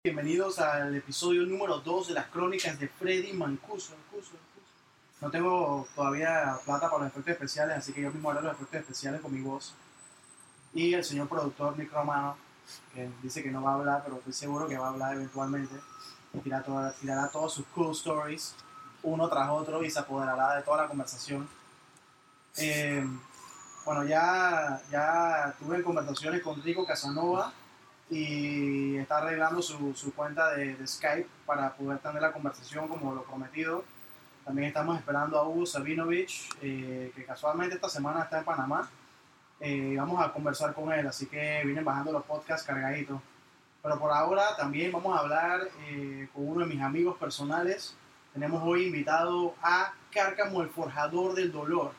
Bienvenidos al episodio número 2 de las crónicas de Freddy Mancuso. No tengo todavía plata para los efectos especiales, así que yo mismo haré los efectos especiales con mi voz. Y el señor productor Nick Romano, que dice que no va a hablar, pero estoy seguro que va a hablar eventualmente. Tirará todos sus cool stories, uno tras otro, y se apoderará de toda la conversación. Bueno, ya tuve conversaciones con Rico Casanova y está arreglando su cuenta de Skype para poder tener la conversación como lo prometido. También estamos esperando a Hugo Sabinovich, que casualmente esta semana está en Panamá. Vamos a conversar con él, así que vienen bajando los podcasts cargaditos. Pero por ahora también vamos a hablar con uno de mis amigos personales. Tenemos hoy invitado a Cárcamo, el forjador del dolor.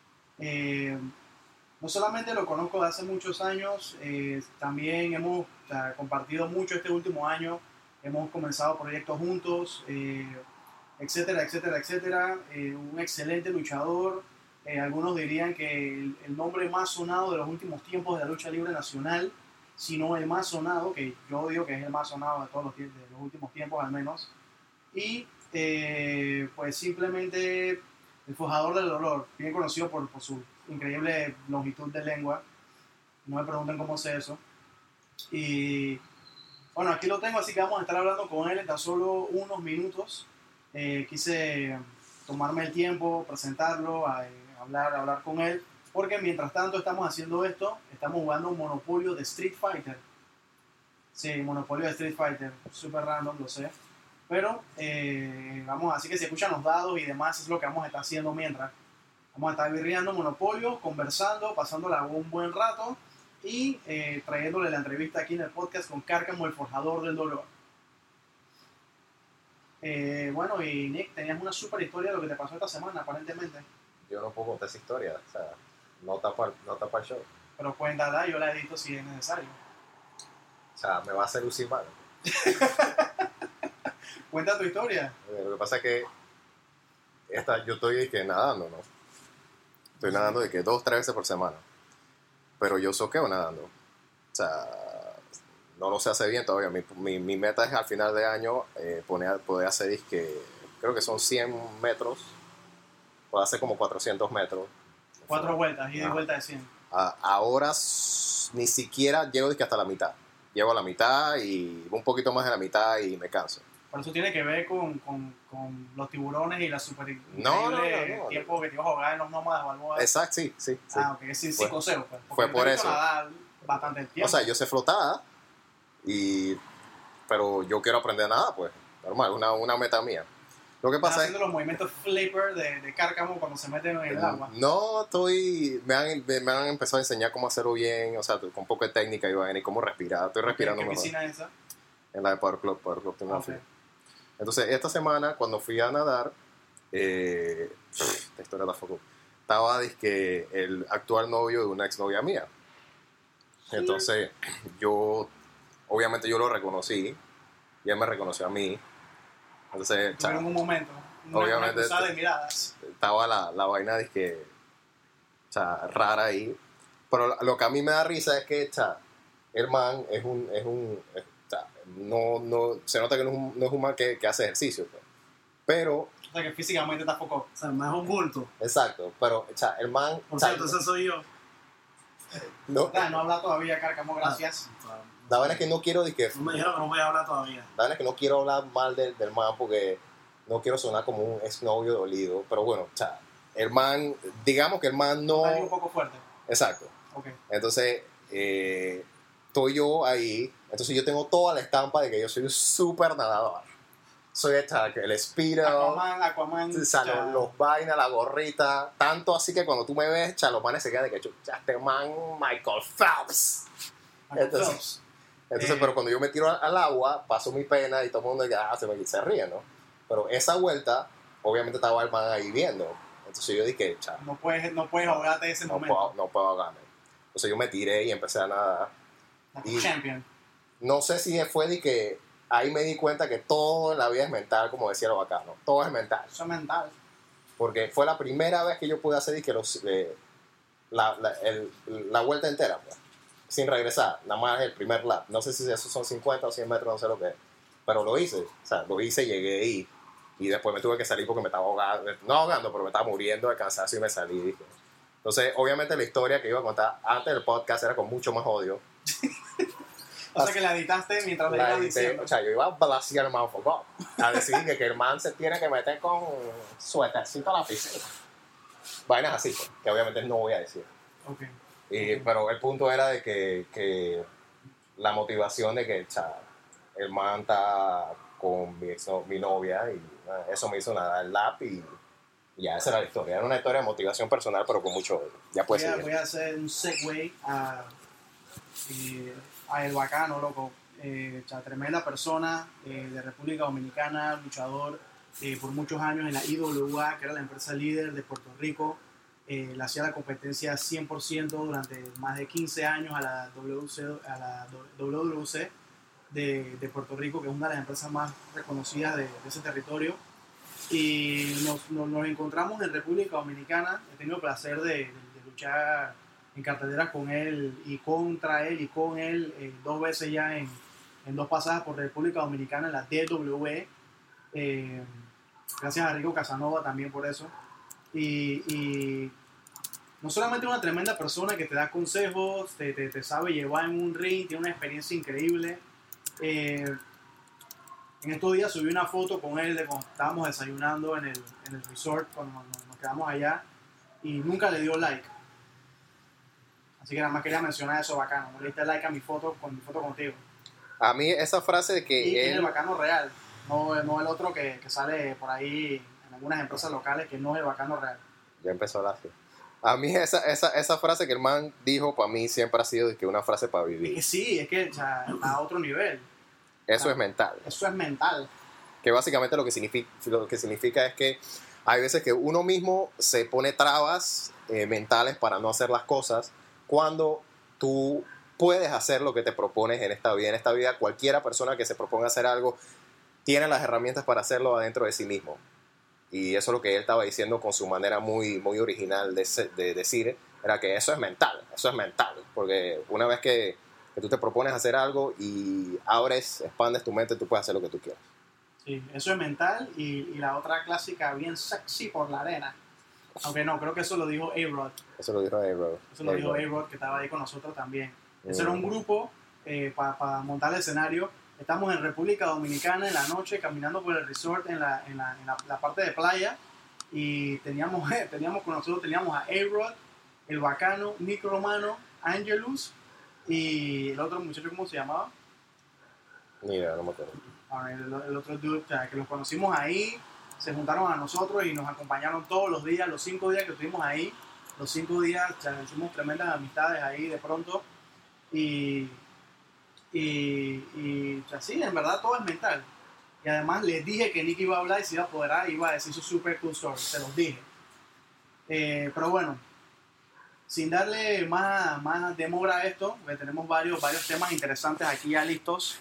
No solamente lo conozco de hace muchos años, también hemos compartido mucho este último año, hemos comenzado proyectos juntos, etcétera. Un excelente luchador, algunos dirían que el nombre más sonado de los últimos tiempos de la lucha libre nacional, si no el más sonado, que yo digo que es el más sonado de todos de los últimos tiempos al menos, y pues simplemente el forjador del dolor, bien conocido por su increíble longitud de lengua. No me pregunten cómo sé eso. Y bueno, aquí lo tengo, así que vamos a estar hablando con él en tan solo unos minutos. Quise tomarme el tiempo, presentarlo, hablar con él, porque mientras tanto estamos haciendo esto, estamos jugando un Monopolio de Street Fighter. Sí, Monopolio de Street Fighter, super random, lo sé. Pero vamos, así que si escuchan los dados y demás, es lo que vamos a estar haciendo mientras. Vamos a estar birreando Monopolio, conversando, pasándola un buen rato y trayéndole la entrevista aquí en el podcast con Cárcamo, el forjador del dolor. Bueno, y Nick, tenías una super historia de lo que te pasó esta semana, aparentemente. Yo no puedo contar esa historia, o sea, no tapa el show. Pero cuéntala, yo la edito si es necesario. O sea, me va a hacer lucir mal. Cuenta tu historia. Lo que pasa es que yo estoy nadando, ¿no? Estoy nadando de que 2-3 veces por semana. Pero yo soqueo nadando. O sea, no lo sé hacer bien todavía. Mi meta es al final de año poder hacer, creo que son 100 metros. Puedo hacer como 400 metros. 4 vueltas, y de vuelta de 100. Ahora ni siquiera llego hasta la mitad. Llego a la mitad y un poquito más de la mitad y me canso. Por eso tiene que ver con los tiburones y la super no, tiempo que te ibas a ahogar en los nómadas o algo así. Exacto, sí. Ah, ok, sí, psicoseo. Pues. Fue por eso. Bastante tiempo. O sea, yo sé flotar, pero yo quiero aprender a nadar, pues. Normal, una meta mía. Lo que pasa haciendo los movimientos flipper de Cárcamo cuando se meten en el agua. No, me han empezado a enseñar cómo hacerlo bien, o sea, con poco de técnica y cómo respirar. Estoy respirando mejor. ¿Qué piscina es esa? En la de Power Club Okay. Entonces, esta semana, cuando fui a nadar, esta historia tampoco, estaba el actual novio de una exnovia mía. Entonces, obviamente yo lo reconocí, y él me reconoció a mí. Entonces, en un momento, obviamente, una cruzada de miradas. Estaba la vaina rara ahí. Pero lo que a mí me da risa es que el man no se nota que no es un man que hace ejercicio, pues. Pero o sea que físicamente tampoco, o sea, el man es un bulto. Exacto, pero el man, por cierto, ese soy yo. No habla todavía, Cárcamo, gracias. La verdad es que no quiero no me dijeron que no voy a hablar todavía. La verdad es que no quiero hablar mal del man porque no quiero sonar como un exnovio dolido, pero bueno, el man, digamos que el man no... Está un poco fuerte. Exacto. Okay. Entonces, estoy yo ahí. Entonces yo tengo toda la estampa de que yo soy un súper nadador. Soy el Speedo, Aquaman, los vainas, la gorrita. Tanto así que cuando tú me ves, los manes se quedan de que este man Michael Phelps. Entonces, pero cuando yo me tiro al agua, paso mi pena y todo el mundo se ríe, ¿no? Pero esa vuelta, obviamente estaba el man ahí viendo. Entonces yo dije, no puedes ahogarte en ese momento. No puedo ahogarme. Entonces yo me tiré y empecé a nadar. Champion. No sé si fue de que ahí me di cuenta que todo en la vida es mental, como decía lo bacano. Todo es mental. Eso es mental. Porque fue la primera vez que yo pude hacer la vuelta entera, pues, sin regresar. Nada más el primer lap. No sé si esos son 50 o 100 metros, no sé lo que es. Pero lo hice, o sea, lo hice, llegué y después me tuve que salir porque me estaba ahogando, no ahogando, pero me estaba muriendo de cansancio y me salí. Dije. Entonces, obviamente la historia que iba a contar antes del podcast era con mucho más odio. O sea que la editaste mientras le La ibas edité, diciendo. o sea, yo iba a blasear el man for God, a decir que el man se tiene que meter con suétercito a la piscina. Vainas así, pues, que obviamente no voy a decir. Ok. Pero el punto era de que la motivación de que o sea, el man está con mi novia y eso me hizo nadar el lap y ya esa era la historia. Era una historia de motivación personal, pero con mucho odio. Ya puedes seguir. Voy a hacer un segue a El Bacano, loco. O sea, tremenda persona de República Dominicana, luchador por muchos años en la IWA, que era la empresa líder de Puerto Rico. Le hacía la competencia 100% durante más de 15 años a la WWC de Puerto Rico, que es una de las empresas más reconocidas de ese territorio. Y nos encontramos en República Dominicana. He tenido el placer de luchar en carteleras con él y contra él y con él 2 veces ya en 2 pasadas por República Dominicana en la DWE. Gracias a Rico Casanova también por eso. Y no solamente una tremenda persona que te da consejos, te sabe llevar en un ring, tiene una experiencia increíble. En estos días subí una foto con él de cuando estábamos desayunando en el resort, cuando nos quedamos allá, y nunca le dio like. Así que nada más quería mencionar eso, Bacano. No le diste like a mi foto contigo. A mí esa frase de que Y es el Bacano real, no el otro que sale por ahí en algunas empresas locales, que no es el Bacano real. Ya empezó la fiesta. A mí esa frase que el man dijo para mí siempre ha sido de que una frase para vivir. Sí, es que o sea, a otro nivel. Eso es mental. Eso es mental. Que básicamente lo que significa es que hay veces que uno mismo se pone trabas mentales para no hacer las cosas cuando tú puedes hacer lo que te propones en esta vida. En esta vida cualquiera persona que se proponga hacer algo tiene las herramientas para hacerlo adentro de sí mismo. Y eso es lo que él estaba diciendo con su manera muy, muy original de decir, era que eso es mental, porque una vez que tú te propones hacer algo y expandes tu mente, tú puedes hacer lo que tú quieras. Sí, eso es mental y la otra clásica, bien sexy por la arena. Aunque no, creo que eso lo dijo A-Rod. Eso lo dijo A-Rod. Eso lo dijo A-Rod, que estaba ahí con nosotros también. Ese era un grupo para montar el escenario. Estamos en República Dominicana en la noche, caminando por el resort en la parte de playa. Y teníamos con nosotros a A-Rod, el Bacano, Nick Romano, Angelus y el otro muchacho, ¿cómo se llamaba? Ni idea, no me acuerdo. El otro dude, que los conocimos ahí, se juntaron a nosotros y nos acompañaron todos los días, los 5 días que estuvimos ahí. Los 5 días hicimos tremendas amistades ahí de pronto. Y así, en verdad todo es mental. Y además les dije que Nick iba a hablar y se iba a apoderar y iba a decir su super cool story, se los dije. Pero bueno, sin darle más demora a esto, porque tenemos varios temas interesantes aquí ya listos.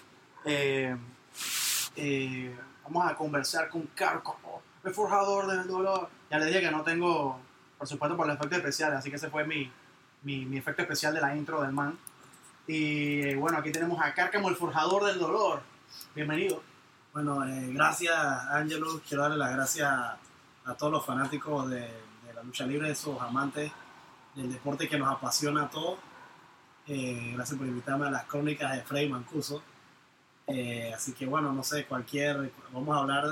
Vamos a conversar con Carco, el forjador del dolor. Ya les dije que no tengo, por supuesto, por los efectos especiales, así que ese fue mi efecto especial de la intro del man. Y bueno, aquí tenemos a Cárcamo, el forjador del dolor. Bienvenido. Bueno, gracias, Angelus. Quiero darle las gracias a todos los fanáticos de la lucha libre, esos amantes del deporte que nos apasiona a todos. Gracias por invitarme a las crónicas de Freddy Mancuso. Así que bueno, no sé, vamos a hablar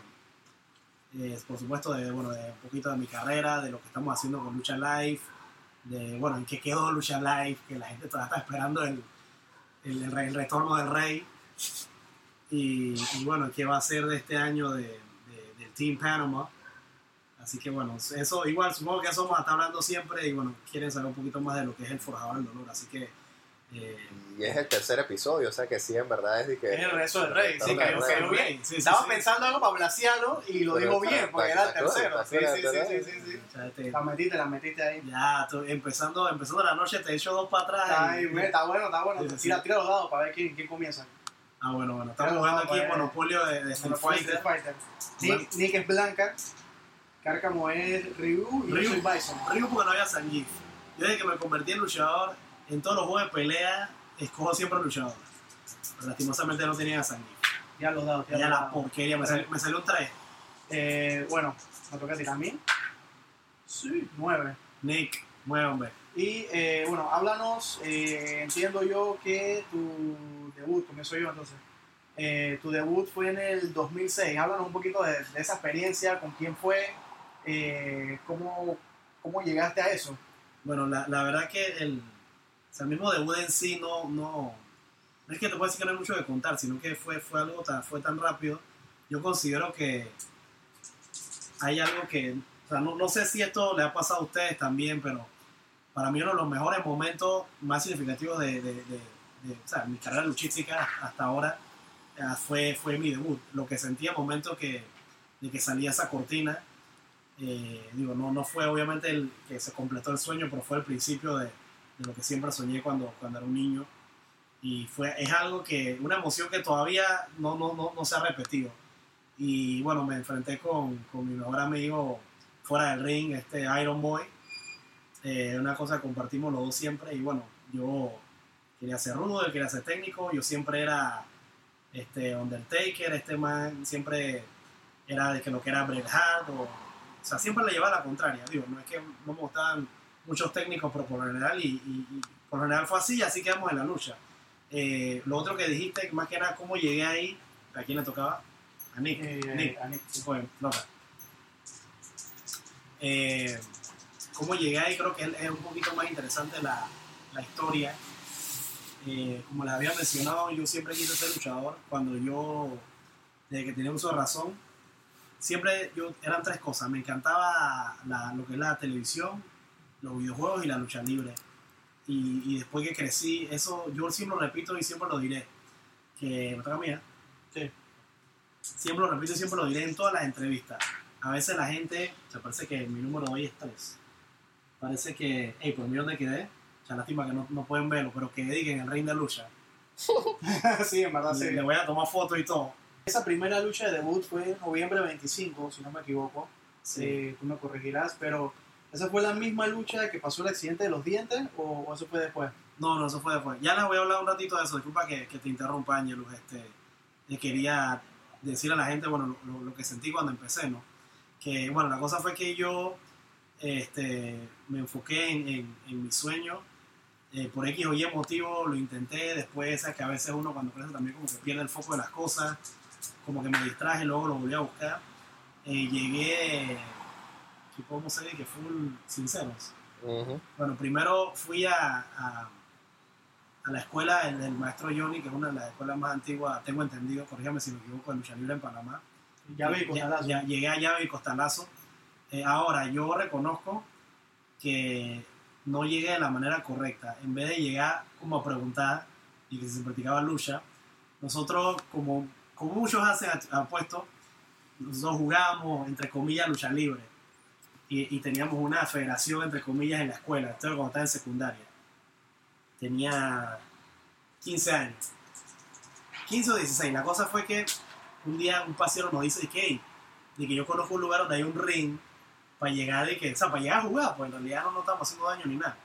por supuesto, de un poquito de mi carrera, de lo que estamos haciendo con Lucha Live, en qué quedó Lucha Live, que la gente todavía está esperando el retorno del Rey, y bueno, qué va a ser de este año del Team Panama. Así que bueno, eso igual supongo que eso vamos a estar hablando siempre, y bueno, quieren saber un poquito más de lo que es el forjador del dolor, así que y es el 3er episodio, o sea que sí, en verdad es de que... Es el rezo del Rey, sí, cayó bien. Sí, Estaba sí. pensando algo para blasearlo y lo dijo bien, porque era el tercero. Sí. La metiste ahí. Ya, empezando la noche, te he hecho 2 para atrás. Está bueno. Sí. Tira los dados para ver quién comienza. Bueno. Estamos jugando aquí en Monopolio de Street Fighter. Nick es Blanca, Cárcamo es Ryu y yo soy Bison. Ryu porque no había Zangief. Yo desde que me convertí en luchador, en todos los juegos de pelea, escojo siempre luchador. Pero lastimosamente no tenía Zangief. Ya los dados. Ya la porquería, me salió un 3. Bueno, me toca tirar a mí. Sí, 9. Nick, 9, hombre. Y bueno, háblanos, entiendo yo que tu debut, comienzo yo entonces, tu debut fue en el 2006. Háblanos un poquito de esa experiencia, con quién fue, cómo llegaste a eso. Bueno, la verdad que el mismo debut en sí no es que te puedo decir que no hay mucho que contar, sino que fue algo fue tan rápido. Yo considero que hay algo que, o sea, no sé si esto le ha pasado a ustedes también, pero para mí uno de los mejores momentos más significativos de o sea, mi carrera luchística hasta ahora fue mi debut. Lo que sentí al momento de que salía esa cortina, digo, no fue obviamente el que se completó el sueño, pero fue el principio de lo que siempre soñé cuando era un niño. Y es algo una emoción que todavía no se ha repetido. Y bueno, me enfrenté con mi mejor amigo fuera del ring, Iron Boy. Una cosa que compartimos los dos siempre. Y bueno, yo quería ser rudo, él quería ser técnico. Yo siempre era Undertaker, man siempre era de que lo que era Bret Hart. O sea, siempre le llevaba la contraria. Digo, no es que no me gustaban muchos técnicos, pero por lo general, y por lo general fue así quedamos en la lucha. Lo otro que dijiste, más que nada, cómo llegué ahí, ¿a quién le tocaba? A Nick. A Nick. Bueno, cómo llegué ahí, creo que es un poquito más interesante la historia. Como les había mencionado, yo siempre quise ser luchador. Desde que tenía uso de razón, eran 3 cosas. Me encantaba lo que es la televisión, los videojuegos y la lucha libre. Y después que crecí, eso yo siempre lo repito y siempre lo diré. Que me toca a mí, ¿eh? Sí. Siempre lo repito y siempre lo diré en todas las entrevistas. A veces la gente, parece que mi número hoy es 3. Parece que, por mí donde quedé, lástima que no pueden verlo, pero que digan el ring de lucha. Sí, en verdad sí. Le voy a tomar fotos y todo. Esa primera lucha de debut fue en noviembre 25, si no me equivoco. Sí. Tú me corregirás, pero ¿esa fue la misma lucha que pasó el accidente de los dientes o eso fue después? No, eso fue después. Ya les voy a hablar un ratito de eso. Disculpa que te interrumpa, Angelus. Quería decir a la gente, bueno, lo que sentí cuando empecé, ¿no? Que, bueno, la cosa fue que yo me enfoqué en mi sueño. Por X o Y motivo lo intenté. Después, que a veces uno cuando crece también como que pierde el foco de las cosas. Como que me distraje, luego lo volví a buscar. Llegué, ¿qué podemos decir? Que full sinceros. Uh-huh. Bueno, primero fui a la escuela del maestro Johnny, que es una de las escuelas más antiguas, tengo entendido, corrígame si me equivoco, de lucha libre en Panamá. Llave y Costalazo. Llegué a Llave y Costalazo. Ahora, yo reconozco que no llegué de la manera correcta. En vez de llegar como a preguntar y que se practicaba lucha, nosotros, como muchos hacen apuesto, nosotros jugábamos, entre comillas, lucha libre. Y teníamos una federación, entre comillas, en la escuela. Esto era cuando estaba en secundaria. Tenía 15 años. 15 o 16. La cosa fue que un día un pasero nos dice de que yo conozco un lugar donde hay un ring para llegar, para llegar a jugar, pues en realidad no estamos haciendo daño ni nada.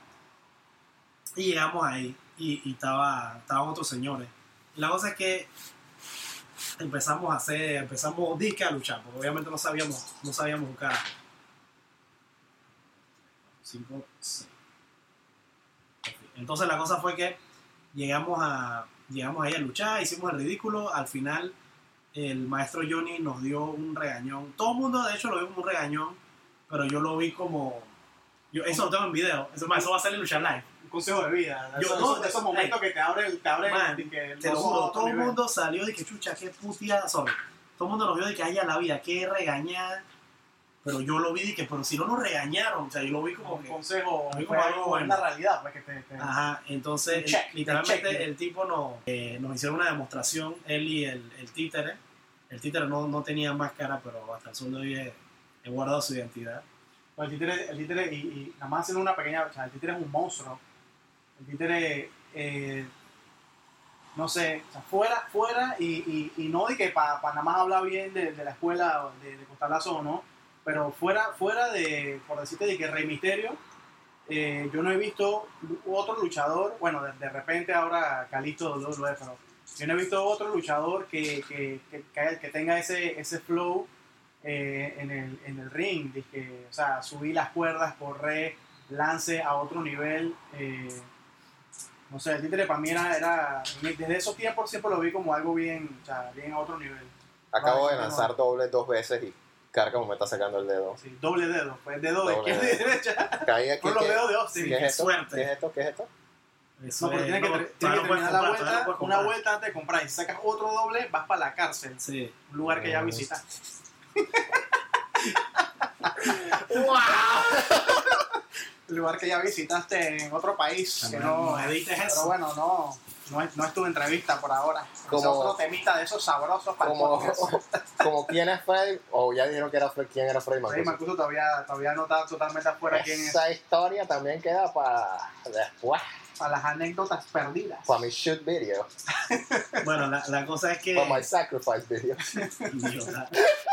Y llegamos ahí y estaban otros señores. Y la cosa es que empezamos disque a luchar, porque obviamente no sabíamos jugar. 5, 6. Entonces la cosa fue que llegamos ahí a luchar, hicimos el ridículo. Al final el maestro Johnny nos dio un regañón. Todo el mundo de hecho lo vio como un regañón, pero yo lo vi como... eso lo tengo en video, eso va a salir en Lucha Live. Un consejo de vida. De esos momentos que te abren te lo juro, todo el mundo salió de que chucha, qué puteada, todo el mundo lo vio de que haya la vida, qué regañar. Pero yo lo vi de que, pero si no nos regañaron, o sea, yo lo vi como un consejo, como algo bueno. En la realidad, pues que Ajá, entonces literalmente el tipo nos hicieron una demostración, él y el títere. El títere no tenía máscara, pero hasta el sol de hoy he guardado su identidad. Bueno, el títere y nada más haciendo una pequeña, o sea, el títere es un monstruo. El títere, no sé, o sea, fuera y no de que para nada más hablar bien de la escuela de Costalazo o no. Pero fuera de, por decirte, de que Rey Misterio, yo no he visto otro luchador, bueno, de repente ahora Kalisto WWE, pero Yo no he visto otro luchador que tenga ese flow en el ring, de que, o sea, subir las cuerdas, correr, lance a otro nivel. No sé, el títere para mí era desde esos tiempos siempre lo vi como algo bien, o sea, bien a otro nivel. Acabo de lanzar doble 2 veces y Cárcamo me está sacando el dedo. Sí, doble dedo, pues dedo de izquierda y derecha. Caí aquí. Por los dedos de Austin. ¿Qué es esto? Suerte. ¿Qué es esto? ¿Qué es esto? Eso No, pero tienes que terminar la vuelta, una vuelta antes de comprar. Y si sacas otro doble, vas para la cárcel. Sí. Un lugar que ya visitaste. ¡Wow! Un lugar que ya visitaste en otro país. Que no edites eso. Pero bueno, no es tu entrevista por ahora. Como- Es otro temita de esos sabrosos para el podcast. Como quién es Freddy, o ya dijeron que era quién era Freddy Freddy Mancuso. Mancuso todavía no está totalmente afuera quién es. Esa historia también queda para después, Para las anécdotas perdidas. para mi shoot video, Bueno, la cosa es que... para my sacrifice video. Idiota.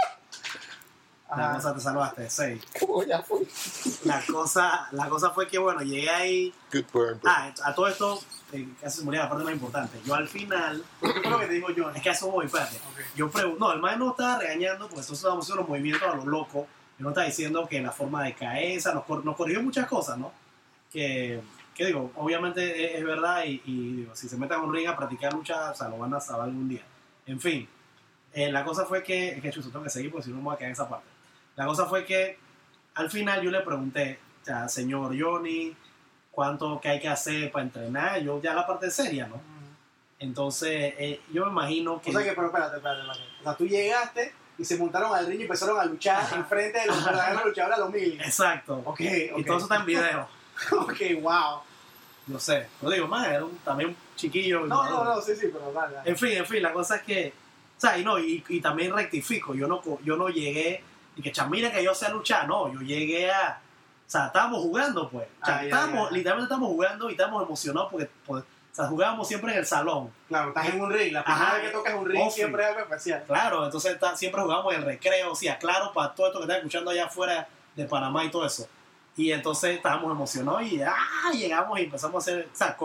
La Ajá. cosa te salvaste, 6. Como ya fui. La cosa fue que, bueno, llegué ahí... Good burn, bro. A todo esto, casi se moría la parte más importante. Yo al final... ¿Qué fue lo que te dijo John? Es que a eso voy, espérate. Ok. Yo pregunto... No, el man no estaba regañando porque entonces estábamos haciendo los movimientos a los locos. Yo no estaba diciendo que la forma de cabeza... Nos corrigió muchas cosas, ¿no? Que digo, obviamente es verdad y digo, si se meten a un ring a practicar lucha, o sea, lo van a saber algún día. En fin, la cosa fue que chuzo, tengo que seguir porque si no me voy a quedar en esa parte. La cosa fue que al final yo le pregunté, o sea, señor Johnny, ¿cuánto que hay que hacer para entrenar? Yo ya la parte seria, ¿no? Entonces, yo me imagino que... O sea que, pero espérate. O sea, tú llegaste y se montaron al ring y empezaron a luchar enfrente de los verdaderos luchadores a los mil. Exacto. Ok. Y todo eso está en video. Ok, wow. No sé. Lo digo más, era también un chiquillo. No, sí, pero dale. En fin, la cosa es que... O sea, y también rectifico. Yo no llegué... Y que mira que yo sé luchar. No, yo llegué a... O sea, estábamos jugando, pues. O sea, literalmente estamos jugando y estamos emocionados porque o sea, jugábamos siempre en el salón. Claro, estás en un ring. La primera Ajá, vez que tocas un ring off. siempre es algo especial. Claro, entonces siempre jugábamos en el recreo, o sea, claro, para todo esto que están escuchando allá afuera de Panamá y todo eso. Y entonces estábamos emocionados y llegamos y empezamos a hacer, o sea,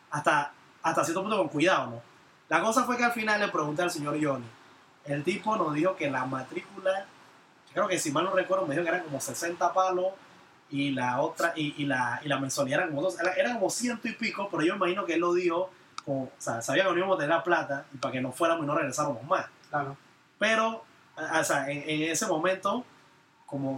hasta cierto punto con cuidado, ¿no? La cosa fue que al final le pregunté al señor Johnny. El tipo nos dijo que la matrícula, creo que si mal no recuerdo, me dijo que eran como 60 palos y la otra, y la mensualidad eran como 100 y pico, pero yo imagino que él lo dijo, como, o sea, sabía que no íbamos a tener la plata y para que no fuéramos y no regresáramos más. Claro. Pero, o sea, en ese momento, como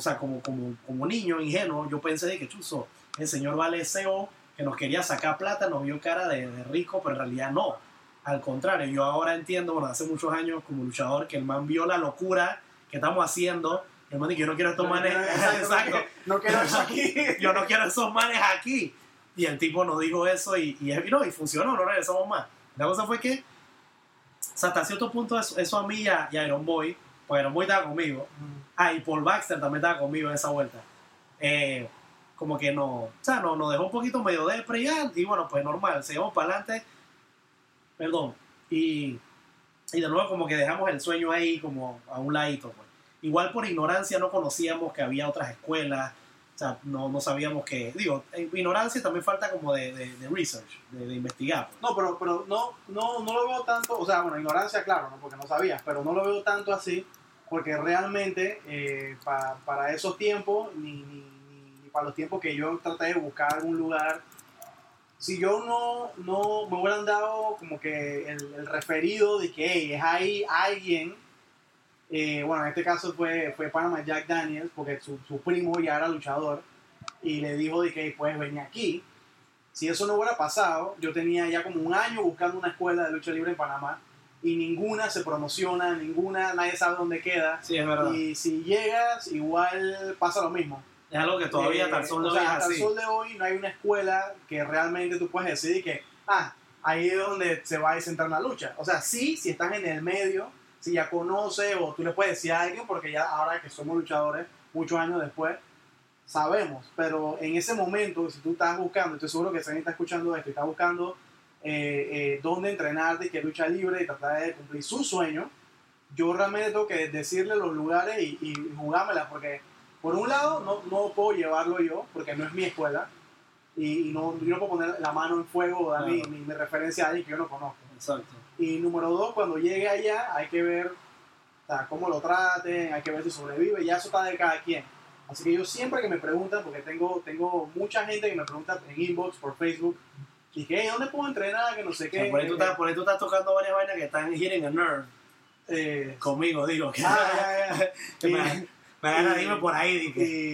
niño ingenuo, yo pensé de que chuzo, el señor Valeseo, que nos quería sacar plata, nos vio cara de rico, pero en realidad no. Al contrario, yo ahora entiendo, bueno, hace muchos años como luchador, que el man vio la locura que estamos haciendo. El man dijo, yo no quiero estos manes. Exacto. No quiero eso aquí. Yo no quiero esos manes aquí. Y el tipo nos dijo eso y funcionó, no regresamos más. La cosa fue que, o sea, hasta cierto punto eso a mí y a Iron Boy, pues Iron Boy estaba conmigo. Y Paul Baxter también estaba conmigo en esa vuelta. Como que nos dejó un poquito medio depre y bueno, pues normal, seguimos para adelante. Perdón. Y de nuevo como que dejamos el sueño ahí como a un ladito. Pues. Igual por ignorancia no conocíamos que había otras escuelas. O sea, no sabíamos que... Digo, en ignorancia también falta como de research, de investigar. Pues. No, pero no lo veo tanto, o sea, bueno, ignorancia, claro, ¿no? Porque no sabías, pero no lo veo tanto así, porque realmente para esos tiempos, ni para los tiempos que yo traté de buscar algún lugar, si yo no me hubieran dado como que el referido de que hey, es ahí alguien, bueno, en este caso fue Panama Jack Daniels, porque su primo ya era luchador, y le dijo de que puedes venir aquí. Si eso no hubiera pasado, yo tenía ya como un año buscando una escuela de lucha libre en Panamá, y ninguna se promociona, nadie sabe dónde queda. Sí, es verdad. Y si llegas, igual pasa lo mismo. Es algo que todavía hasta el sol de hoy es hasta el así. sol de hoy no hay una escuela que realmente tú puedes decidir que, ahí es donde se va a centrar la lucha. O sea, sí, si estás en el medio, si ya conoces o tú le puedes decir a alguien, porque ya ahora que somos luchadores, muchos años después, sabemos. Pero en ese momento, si tú estás buscando, estoy seguro que si alguien está escuchando esto y está buscando dónde entrenarte y qué lucha libre y tratar de cumplir su sueño, yo realmente tengo que decirle los lugares y jugármela, porque por un lado no puedo llevarlo yo, porque no es mi escuela, y yo no puedo poner la mano en fuego o dar mi referencia a alguien que yo no conozco. Exacto. Y número 2, cuando llegue allá hay que ver, o sea, cómo lo traten, hay que ver si sobrevive, ya eso está de cada quien. Así que yo siempre que me preguntan, porque tengo mucha gente que me pregunta en inbox, por Facebook, y que, ¿dónde puedo entrenar? Que no sé O sea, qué. por ahí tú estás tocando varias vainas que están hitting a nerve. Conmigo, digo. Que, ya. que me hagan dime por ahí.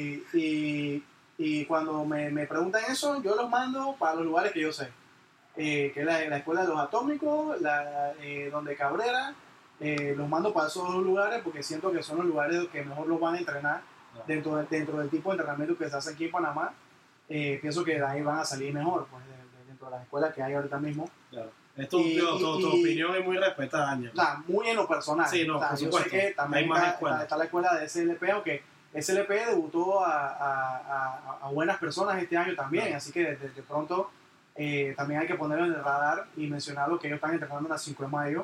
Y cuando me preguntan eso, yo los mando para los lugares que yo sé. Que es la escuela de los atómicos, donde Cabrera, los mando para esos dos lugares porque siento que son los lugares que mejor los van a entrenar dentro del tipo de entrenamiento que se hace aquí en Panamá. Pienso que de ahí van a salir mejor, pues, dentro de las escuelas que hay ahorita mismo. Claro. Tu opinión es muy respetada, Ángel. Muy en lo personal. Sí, no, por supuesto. Yo sé que también está la escuela de SLP, aunque SLP debutó a buenas personas este año también, claro. Así que de pronto también hay que ponerlo en el radar y mencionar lo que ellos están entrenando en la 5 de mayo.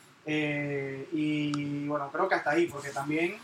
Y bueno, creo que hasta ahí, porque también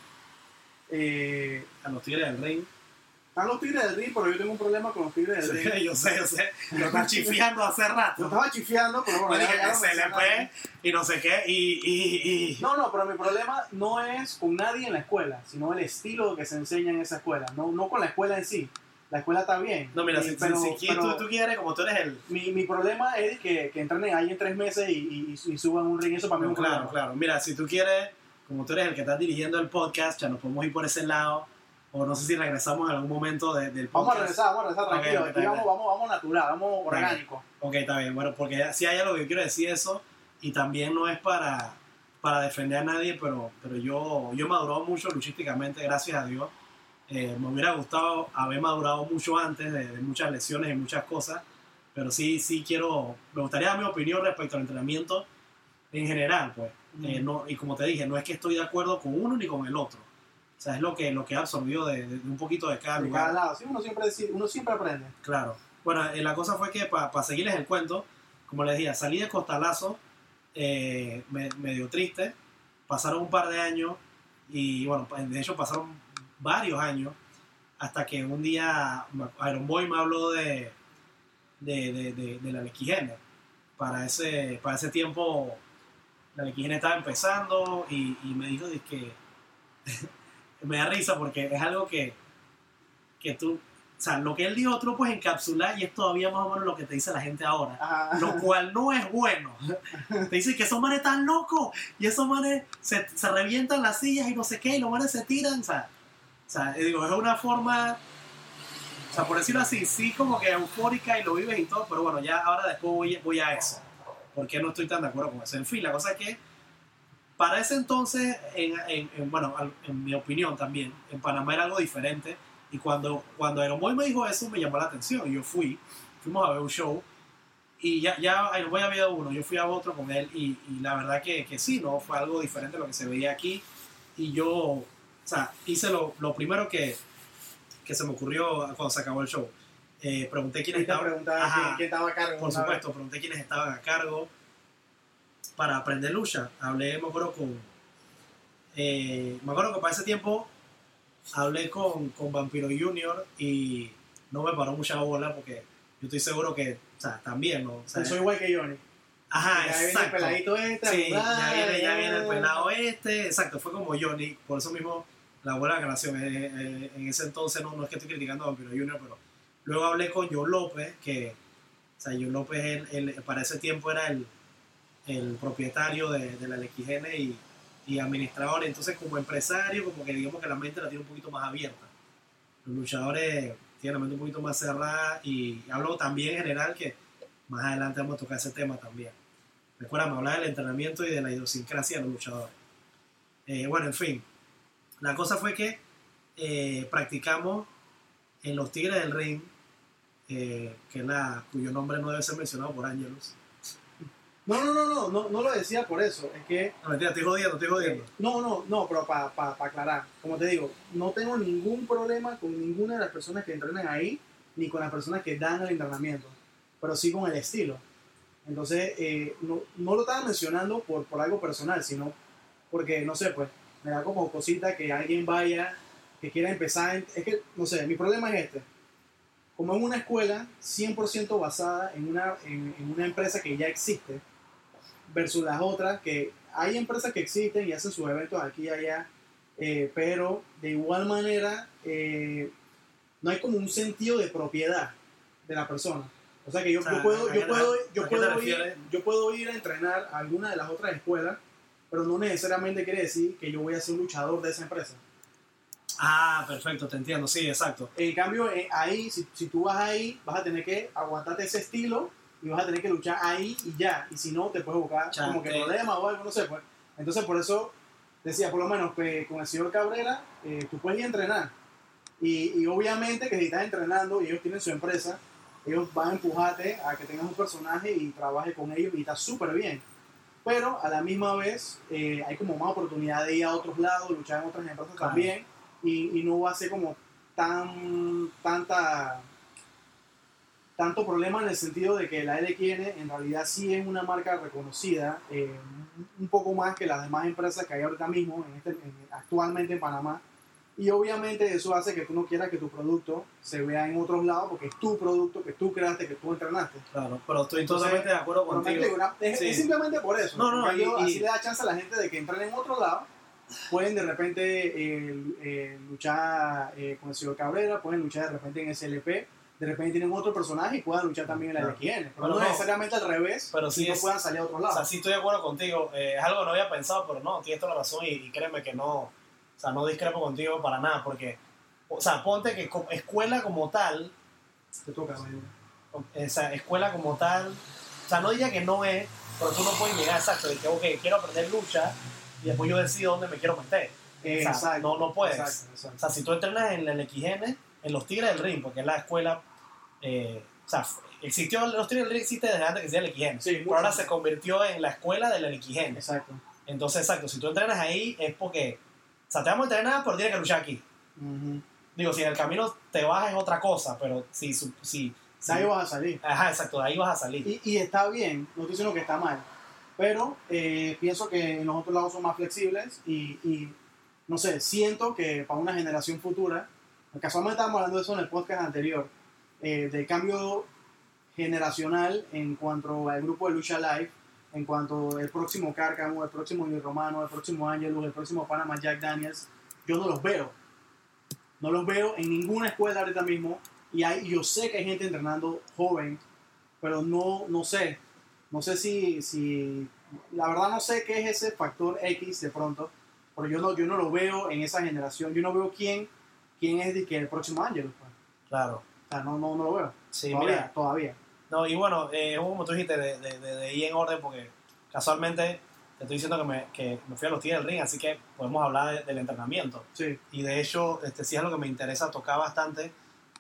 a los Tigres del Ring. Están los Tigres del Ring, pero yo tengo un problema con los Tigres del Ring. Yo sé. Lo estás chifiando hace rato. Lo estaba chifiando, pero bueno. Ya SLP y no sé qué. No, pero mi problema no es con nadie en la escuela, sino el estilo que se enseña en esa escuela. No con la escuela en sí. La escuela está bien. No, mira, si tú quieres, como tú eres el... Mi problema es que entrenen ahí en 3 meses y suban un ring. Eso para mí es un problema. Claro. Mira, si tú quieres, como tú eres el que está dirigiendo el podcast, ya nos podemos ir por ese lado. O no sé si regresamos en algún momento del podcast. Vamos a regresar, tranquilo. Okay, vamos natural, vamos orgánico. Ok, está bien. Bueno, porque si hay algo que yo quiero decir eso, y también no es para defender a nadie, pero yo he madurado mucho luchísticamente, gracias a Dios. Me hubiera gustado haber madurado mucho antes de muchas lesiones y muchas cosas, pero sí me gustaría dar mi opinión respecto al entrenamiento en general, pues. Y como te dije, no es que estoy de acuerdo con uno ni con el otro. O sea, es lo que he absorbido de un poquito de cada lugar. De cada lado, sí, uno siempre aprende. Claro. Bueno, la cosa fue que para seguirles el cuento, como les decía, salí de Costalazo medio triste, pasaron un par de años y bueno, de hecho pasaron varios años hasta que un día Iron Boy me habló de la Lequigene. Para ese tiempo la Lequigene estaba empezando y me dijo que me da risa porque es algo que tú, o sea, lo que él dijo tú lo puedes encapsular y es todavía más o menos lo que te dice la gente ahora, lo cual no es bueno. Te dice que esos manes están locos y esos manes se revientan las sillas y no sé qué y los manes se tiran, o sea, digo, es una forma, o sea, por decirlo así, sí como que eufórica y lo vives y todo, pero bueno, ya ahora después voy a eso, porque no estoy tan de acuerdo con eso. En fin, la cosa es que para ese entonces, en mi opinión también, en Panamá era algo diferente. Y cuando Iron Boy me dijo eso, me llamó la atención. Y yo fuimos a ver un show. Y ya Iron Boy había uno, yo fui a otro con él. Y la verdad que sí, ¿no? Fue algo diferente a lo que se veía aquí. Y yo, o sea, hice lo primero que se me ocurrió cuando se acabó el show. Pregunté quién estaba a cargo. Por supuesto, pregunté quiénes estaban a cargo para aprender lucha. Me acuerdo que para ese tiempo hablé con Vampiro Junior y no me paró mucha bola porque yo estoy seguro que, o sea, también, ¿no? O sea, soy igual que Johnny. Ajá, ya exacto. Viene el peladito este. Sí, ya viene el pelado este. Exacto, fue como Johnny. Por eso mismo, la buena relación. En ese entonces, no es que estoy criticando a Vampiro Junior, pero luego hablé con John López, que, o sea, John López para ese tiempo era el propietario de la Lequigene y administrador. Entonces, como empresario, como que digamos que la mente la tiene un poquito más abierta. Los luchadores tienen la mente un poquito más cerrada, y hablo también en general, que más adelante vamos a tocar ese tema también. Recuerda, me hablaba del entrenamiento y de la idiosincrasia de los luchadores. Bueno, en fin, la cosa fue que practicamos en los Tigres del Ring, cuyo nombre no debe ser mencionado por Ángelos. No lo decía por eso, es que... No, mentira, estoy jodiendo. No, pero para aclarar, como te digo, no tengo ningún problema con ninguna de las personas que entrenan ahí, ni con las personas que dan el entrenamiento, pero sí con el estilo. Entonces, no lo estaba mencionando por algo personal, sino porque, no sé, pues, me da como cosita que alguien vaya, que quiera empezar, es que, no sé, mi problema es este. Como en una escuela 100% basada en una empresa que ya existe, versus las otras, que hay empresas que existen y hacen sus eventos aquí y allá, pero de igual manera no hay como un sentido de propiedad de la persona. O sea que yo puedo ir a entrenar a alguna de las otras escuelas, pero no necesariamente quiere decir que yo voy a ser un luchador de esa empresa. Ah, perfecto, te entiendo, sí, exacto. En cambio, ahí, si tú vas ahí, vas a tener que aguantarte ese estilo y vas a tener que luchar ahí y ya. Y si no, te puedes buscar como que problemas o algo, no sé. Pues. Entonces, por eso decía, por lo menos con el señor Cabrera, tú puedes ir a entrenar. Y obviamente que si estás entrenando y ellos tienen su empresa, ellos van a empujarte a que tengas un personaje y trabajes con ellos y está súper bien. Pero a la misma vez hay como más oportunidad de ir a otros lados, luchar en otras empresas también. Y no va a ser como tanto problema en el sentido de que la LXN en realidad sí es una marca reconocida, un poco más que las demás empresas que hay ahorita mismo, actualmente en Panamá. Y obviamente eso hace que tú no quieras que tu producto se vea en otros lados porque es tu producto, que tú creaste, que tú entrenaste. Claro, pero estoy totalmente de acuerdo contigo. Es simplemente por eso. No, así le da chance a la gente de que entren en otro lado. Pueden de repente luchar con el señor Cabrera, pueden luchar de repente en SLP, de repente tienen otro personaje y puedan luchar también en la LXN. Pero no necesariamente al revés, pero sí no puedan salir a otros lados. O sea, sí estoy de acuerdo contigo. Es algo que no había pensado, pero no, tienes toda la razón y créeme que no, o sea, no discrepo contigo para nada, porque, o sea, ponte que escuela como tal, te toca, esa escuela como tal, o sea, no diría que no es, pero tú no puedes llegar exacto, de que, ok, quiero aprender lucha, y después yo decido dónde me quiero meter. O sea, no puedes. Exacto. O sea, si tú entrenas en el XN, en los Tigres del Ring, porque es la escuela, o sea, los Tigres del Ring existe desde antes que sea el XN, sí, pero ahora se convirtió en la escuela del XN. Exacto. Entonces, exacto, si tú entrenas ahí es porque, o sea, te vamos a entrenar, pero tienes que luchar aquí. Digo, si en el camino te bajas es otra cosa, pero si de ahí vas a salir. Ajá, exacto, de ahí vas a salir. Y está bien, no estoy diciendo que está mal. Pero pienso que en los otros lados son más flexibles y no sé, siento que para una generación futura, casualmente estábamos hablando de eso en el podcast anterior, del cambio generacional en cuanto al grupo de Lucha Live, en cuanto al próximo Cárcamo, el próximo Luis Romano, el próximo Angelus, el próximo Panama Jack Daniels, yo no los veo. No los veo en ninguna escuela ahorita mismo y yo sé que hay gente entrenando joven, pero no sé. No sé si la verdad no sé qué es ese factor X de pronto, pero yo no lo veo en esa generación. Yo no veo quién es el próximo Angelus. Pues. Claro. O sea, no lo veo. Sí, todavía. No, y bueno, como tú dijiste, de ir en orden, porque casualmente te estoy diciendo que me fui a los Tigres del Ring, así que podemos hablar del entrenamiento. Sí. Y de hecho, sí es algo que me interesa tocar bastante.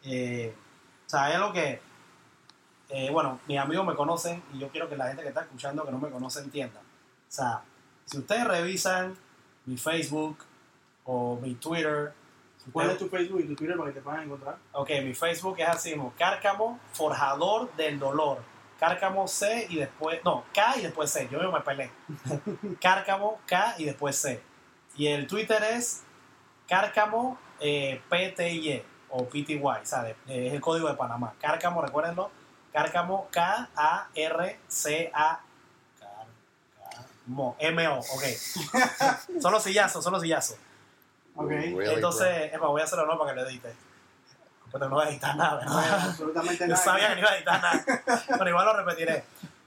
O sea, hay algo que... bueno, mis amigos me conocen y yo quiero que la gente que está escuchando que no me conoce entienda. O sea, si ustedes revisan mi Facebook o mi Twitter... ¿Cuál es tu Facebook y tu Twitter para que te puedan encontrar? Ok, mi Facebook es así mismo, Cárcamo Forjador del Dolor. Cárcamo C y después... No, K y después C. Yo mismo me peleé. Cárcamo K y después C. Y el Twitter es Cárcamo PTY o PTY, ¿sabes? Es el código de Panamá. Cárcamo, recuérdenlo. Cárcamo, K-A-R-C-A. M-O, ok. Son los sillazos. Okay. Really, entonces, voy a hacerlo no para que lo edite. Pero no voy a editar nada, ¿verdad? No, absolutamente Yo nada. sabía que no iba a editar nada. Pero igual lo repetiré.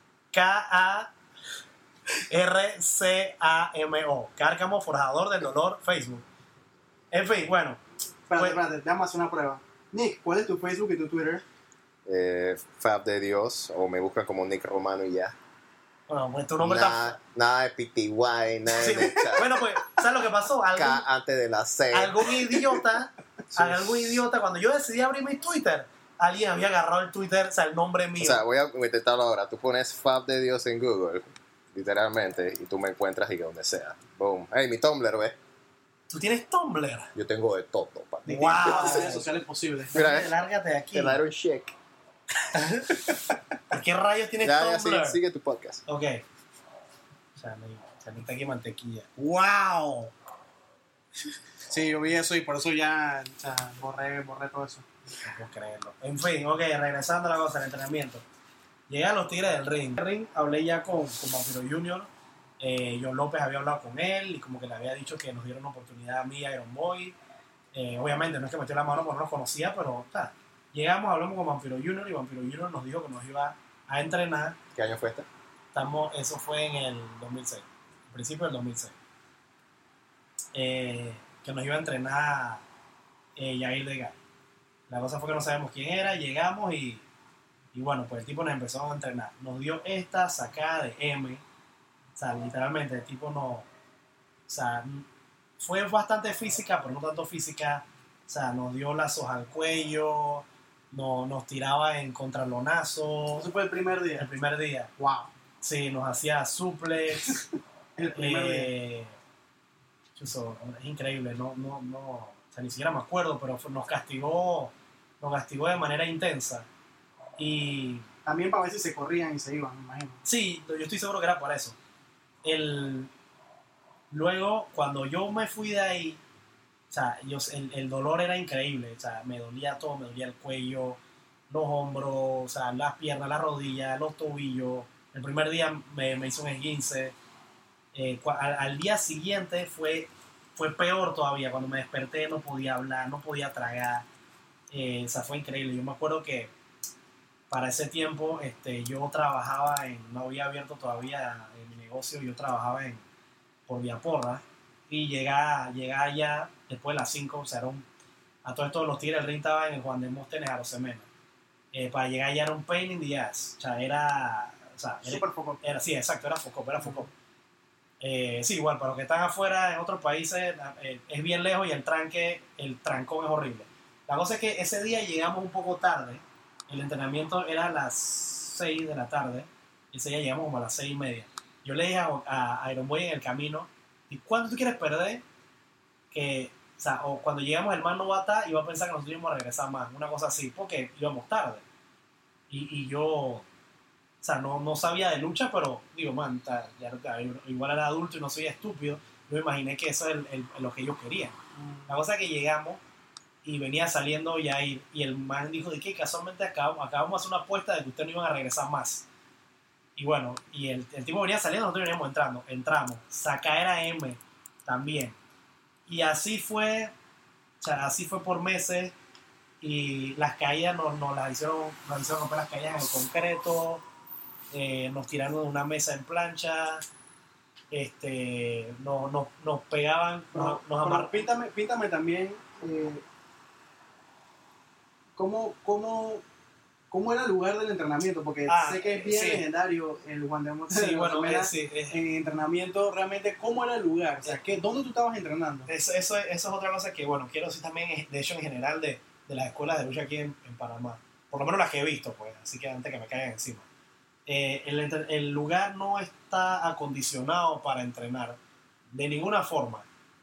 K-A-R-C-A-M-O. Cárcamo, Forjador del Dolor, Facebook. En fin, bueno. Espérate, déjame hacer una prueba. Nick, ¿cuál es tu Facebook y tu Twitter? Fab de Dios, o me buscan como Nick Romano y ya. Bueno, pues tu nombre está... Nada de PTY, nada de Sí. Bueno, pues, ¿sabes lo que pasó? K antes de la C. Algún idiota, cuando yo decidí abrir mi Twitter, alguien había agarrado el Twitter, o sea, el nombre mío. O sea, voy a intentarlo ahora. Tú pones Fab de Dios en Google, literalmente, y tú me encuentras y donde sea. Boom. Hey, mi Tumblr, ¿ves? ¿Tú tienes Tumblr? Yo tengo de todo, papi. Wow. Las redes sociales posibles. Mira, Lárgate de aquí. el Iron Shake. ¿Por qué rayos tienes Ya, Tumblr? sigue tu podcast. Ok. Chanita aquí mantequilla. ¡Wow! Sí, yo vi eso y por eso ya borré todo eso. No puedo creerlo. En fin, ok, regresando a la cosa, el entrenamiento. Llegué a los Tigres del Ring. Hablé ya con Vampiro Junior. John López había hablado con él y como que le había dicho que nos dieron una oportunidad a mí y a Iron Boy. Obviamente no es que metió la mano porque no nos conocía, pero llegamos, hablamos con Vampiro Junior y Vampiro Junior nos dijo que nos iba a entrenar. ¿Qué año fue este? Eso fue en el 2006, al principio del 2006. Que nos iba a entrenar Yair Degas. La cosa fue que no sabemos quién era, llegamos y bueno, pues el tipo nos empezó a entrenar. Nos dio esta sacada de M. O sea, literalmente el tipo no... O sea, fue bastante física, pero no tanto física. O sea, nos dio lazos al cuello, nos tiraba en contralonazo. Eso fue el primer día. El primer día. Wow. Sí, nos hacía suplex. El primer día. Chuso, es increíble, o sea, ni siquiera me acuerdo, pero nos castigó de manera intensa. Y también para ver si se corrían y se iban, me imagino. sí, yo estoy seguro que era por eso. Luego, cuando yo me fui de ahí, o sea, el dolor era increíble. O sea, me dolía todo, me dolía el cuello, los hombros, o sea, las piernas, las rodillas, los tobillos. El primer día me hizo un esguince. Al día siguiente fue peor todavía. Cuando me desperté no podía hablar, no podía tragar. O sea, fue increíble. Yo me acuerdo que para ese tiempo yo trabajaba no había abierto todavía mi negocio, yo trabajaba por Viaporra y llegaba allá después de las 5, o sea, a todos los Tigres del Ring estaban en Juan de Móstenes a los Semena. Para llegar allá era un pain in the ass, o sea, era súper foco. Sí, exacto, era foco. Sí, igual, para los que están afuera en otros países es bien lejos y el trancón es horrible. La cosa es que ese día llegamos un poco tarde. El entrenamiento era a las 6 de la tarde y ese día llegamos como a las 6:30. Yo le dije a Iron Boy en el camino, ¿y cuánto tú quieres perder? O cuando llegamos el man no va a estar y va a pensar que nosotros íbamos a regresar más, una cosa así, porque íbamos tarde. Y yo, o sea, no sabía de lucha, pero digo, man, igual era adulto y no soy estúpido, yo me imaginé que eso es lo que ellos querían. La cosa es que llegamos y venía saliendo Yair y el man dijo de que casualmente acabamos de hacer una apuesta de que ustedes no iban a regresar más. Y bueno, y el tipo venía saliendo, nosotros veníamos entramos, sacaera M también. Y así fue, o sea, así fue por meses y las caídas nos hicieron romper las caídas en el concreto, nos tiraron de una mesa en plancha, nos pegaban, nos amarraban. Píntame también ¿cómo era el lugar del entrenamiento? Porque sé que es bien legendario el Juan de Móstenes. Sí, bueno, en entrenamiento, realmente, ¿cómo era el lugar? O sea, ¿dónde tú estabas entrenando? Eso es otra cosa que, bueno, quiero decir también, de hecho, en general, de las escuelas de lucha aquí en Panamá. Por lo menos las que he visto, pues, así que antes que me caigan encima. El lugar no está acondicionado para entrenar de ninguna forma.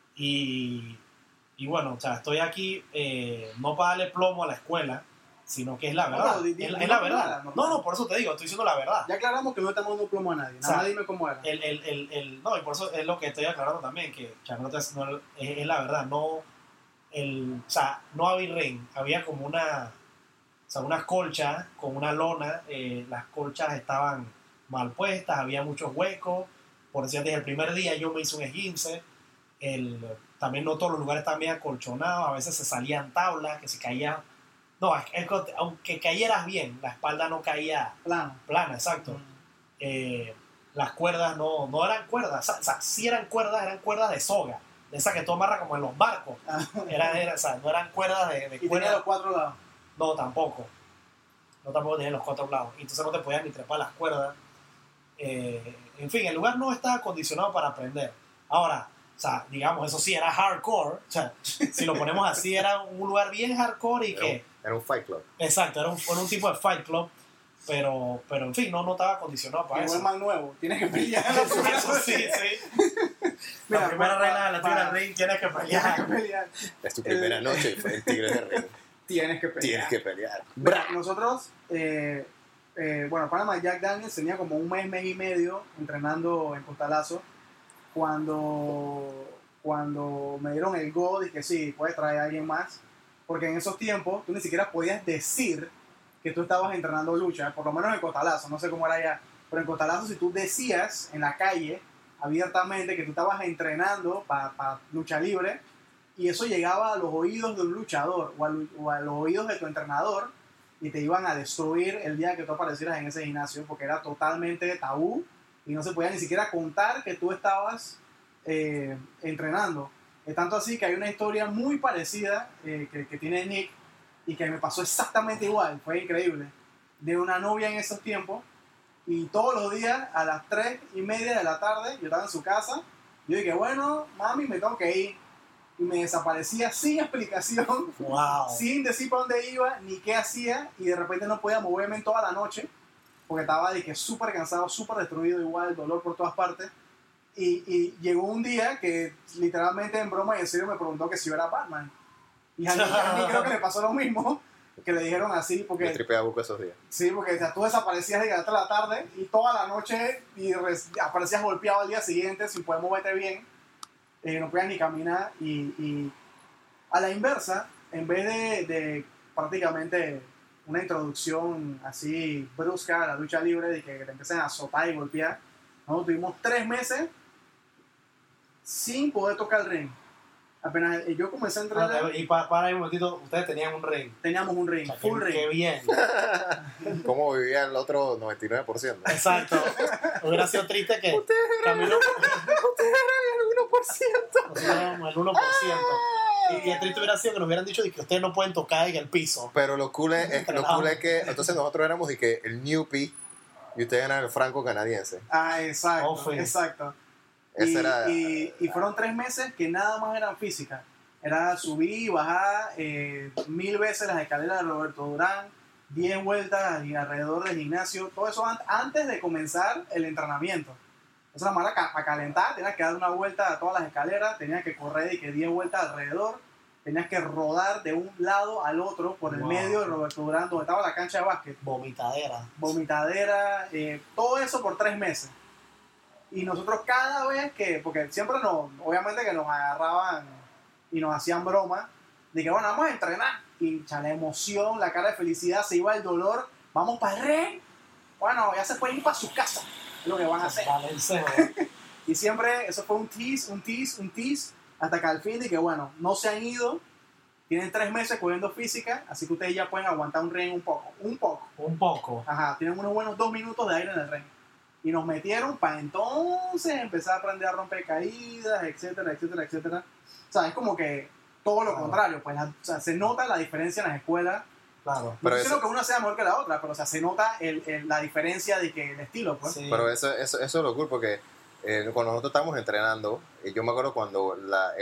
Y bueno, o sea, estoy aquí no para darle plomo a la escuela, sino que es la verdad. Es la verdad. No, por eso te digo, estoy diciendo la verdad. Ya aclaramos que no estamos dando plomo a nadie. Nada, o sea, dime cómo era. No, y por eso es lo que estoy aclarando también, que es la verdad. O sea, no había ring, había como unas colchas con una lona. Las colchas estaban mal puestas, había muchos huecos. Por decir, desde el primer día yo me hice un esguince. También no todos los lugares estaban bien acolchonados, a veces se salían tablas, que se caía. No, aunque cayeras bien, la espalda no caía plana, exacto. Las cuerdas no eran cuerdas, o sea, sí eran cuerdas de soga, de esas que tú amarras como en los barcos. O sea, no eran cuerdas de ¿Y tenía los 4 lados? No, tampoco tenían los 4 lados, entonces no te podías ni trepar las cuerdas. En fin, el lugar no estaba acondicionado para aprender. Ahora, o sea, digamos, eso sí era hardcore. O sea, si lo ponemos así, era un lugar bien hardcore y Era un fight club. Exacto, era un tipo de fight club, pero en fin, no estaba acondicionado para eso. Es más nuevo, tienes que pelear. Eso sí. La primera regla de la Tigre del Ring, tienes que pelear. Es tu primera noche, fue el Tigre del Ring. Tienes que pelear. Mira, nosotros, bueno, Panamá Jack Daniels tenía como un mes y medio entrenando en Costalazo. Cuando me dieron el go, dije sí, puedes traer a alguien más, porque en esos tiempos tú ni siquiera podías decir que tú estabas entrenando lucha, por lo menos en Costalazo, no sé cómo era allá, pero en Costalazo si tú decías en la calle abiertamente que tú estabas entrenando para lucha libre y eso llegaba a los oídos de un luchador o a los oídos de tu entrenador y te iban a destruir el día que tú aparecieras en ese gimnasio porque era totalmente tabú y no se podía ni siquiera contar que tú estabas entrenando. Es tanto así que hay una historia muy parecida que tiene Nick y que me pasó exactamente igual, fue increíble, de una novia en esos tiempos y todos los días a las 3:30 de la tarde yo estaba en su casa, yo dije, bueno, mami, me tengo que ir y me desaparecía sin explicación, Wow. sin decir para dónde iba ni qué hacía y de repente no podía moverme en toda la noche porque estaba de que súper cansado, súper destruido igual, dolor por todas partes y llegó un día que literalmente en broma y en serio me preguntó que si yo era Batman y a mí creo que le pasó lo mismo que le dijeron así Me porque tripeé a Buco esos días. sí, porque o sea, tú desaparecías de las 3 de la tarde y toda la noche y aparecías golpeado al día siguiente sin poder moverte bien, no podías ni caminar y a la inversa, en vez de prácticamente una introducción así brusca a la lucha libre, de que te empiecen a azotar y golpear, nosotros tuvimos 3 meses sin poder tocar el ring. Apenas yo comencé a entrenar, Y para ahí un momentito, ustedes tenían un ring. teníamos un ring, O sea, full qué ring. bien. ¿Cómo vivía el otro 99%? Exacto. Hubiera sido triste que Camilo... Ustedes eran el 1%. Nosotros éramos el 1%. Y el triste hubiera sido que nos hubieran dicho que ustedes no pueden tocar en el piso. Pero lo cool es que entonces nosotros éramos y que el Newpie y ustedes eran el franco canadiense. Ah, exacto, Ofe. exacto. Ese era... Y fueron 3 meses que nada más eran físicas. Era subir y bajar 1000 veces las escaleras de Roberto Durán, 10 vueltas y alrededor del gimnasio, todo eso antes de comenzar el entrenamiento. Esa era la para calentar, tenías que dar una vuelta a todas las escaleras, tenías que correr y que 10 vueltas alrededor, tenías que rodar de un lado al otro por el Wow. medio de Roberto Durán, donde estaba la cancha de básquet. Vomitadera. Vomitadera, todo eso por 3 meses. Y nosotros cada vez porque siempre obviamente que nos agarraban y nos hacían bromas, de que bueno, vamos a entrenar. Y la emoción, la cara de felicidad, se iba el dolor, vamos para el ring. Bueno, ya se pueden ir para su casa, es lo que van a hacer. Valencia. Y siempre eso fue un tease, hasta que al fin de que bueno, no se han ido, tienen 3 meses cogiendo física, así que ustedes ya pueden aguantar un ring un poco. Un poco. Ajá, tienen unos buenos 2 minutos de aire en el ring. Y nos metieron para entonces empezar a aprender a romper caídas, etcétera, etcétera, etcétera. O sea, es como que todo lo contrario, pues o sea, se nota la diferencia en las escuelas. Claro. No Pero estoy diciendo eso- que una sea mejor que la otra, pero o sea, se nota la diferencia de que el estilo, pues. Sí. Pero eso es lo cool porque cuando nosotros estábamos entrenando, yo me acuerdo cuando la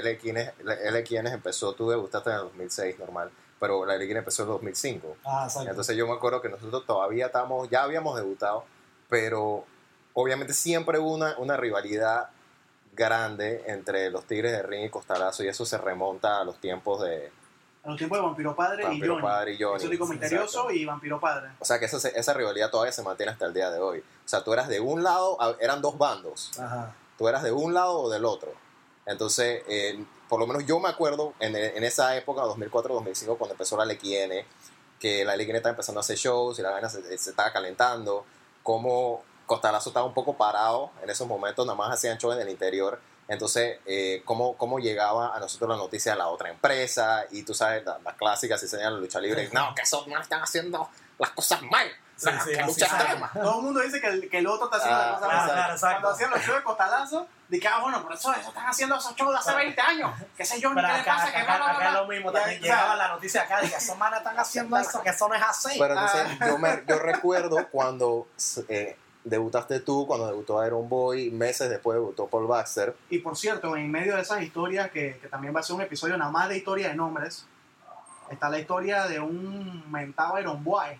LXN empezó, tú debutaste en el 2006 normal, pero la LXN empezó en el 2005. Ah, exacto. Entonces yo me acuerdo que nosotros todavía ya habíamos debutado, pero obviamente siempre hubo una rivalidad grande entre los Tigres de Ring y Costalazo y eso se remonta a los tiempos de A los tiempos de Vampiro Padre Vampiro y Johnny. Padre y Johnny. Exótico Sí, Misterioso exacto. y Vampiro Padre. O sea que esa rivalidad todavía se mantiene hasta el día de hoy. O sea, tú eras de un lado, eran 2 bandos. Ajá. Tú eras de un lado o del otro. Entonces, por lo menos yo me acuerdo en esa época, 2004-2005, cuando empezó la LXN, que la LXN estaba empezando a hacer shows y la vaina se estaba calentando, como Costalazo estaba un poco parado en esos momentos, nada más hacían shows en el interior. Entonces, cómo llegaba a nosotros la noticia de la otra empresa, y tú sabes, las clásicas, si se llama la lucha libre, Sí. no, que esos no están haciendo las cosas mal, Sí, no, sí, que así lucha sale. extrema. Todo el mundo dice que el otro está haciendo Ah, la cosa claro, mal. claro, exacto. Cuando hacían los shows de Costalazo, dije, bueno, por eso están haciendo esos shows de hace 20 años. ¿Qué sé yo? Pero ¿Qué le pasa? acá, Que bla, bla, acá es bla. lo mismo. Y También ahí, llegaba o sea, la noticia acá de que esos manes están haciendo eso, que eso no es así. Pero entonces yo recuerdo cuando debutaste tú, cuando debutó Iron Boy, meses después debutó Paul Baxter. Y por cierto, en medio de esas historias, que también va a ser un episodio nada más de historia de nombres, está la historia de un mentado Iron Boy.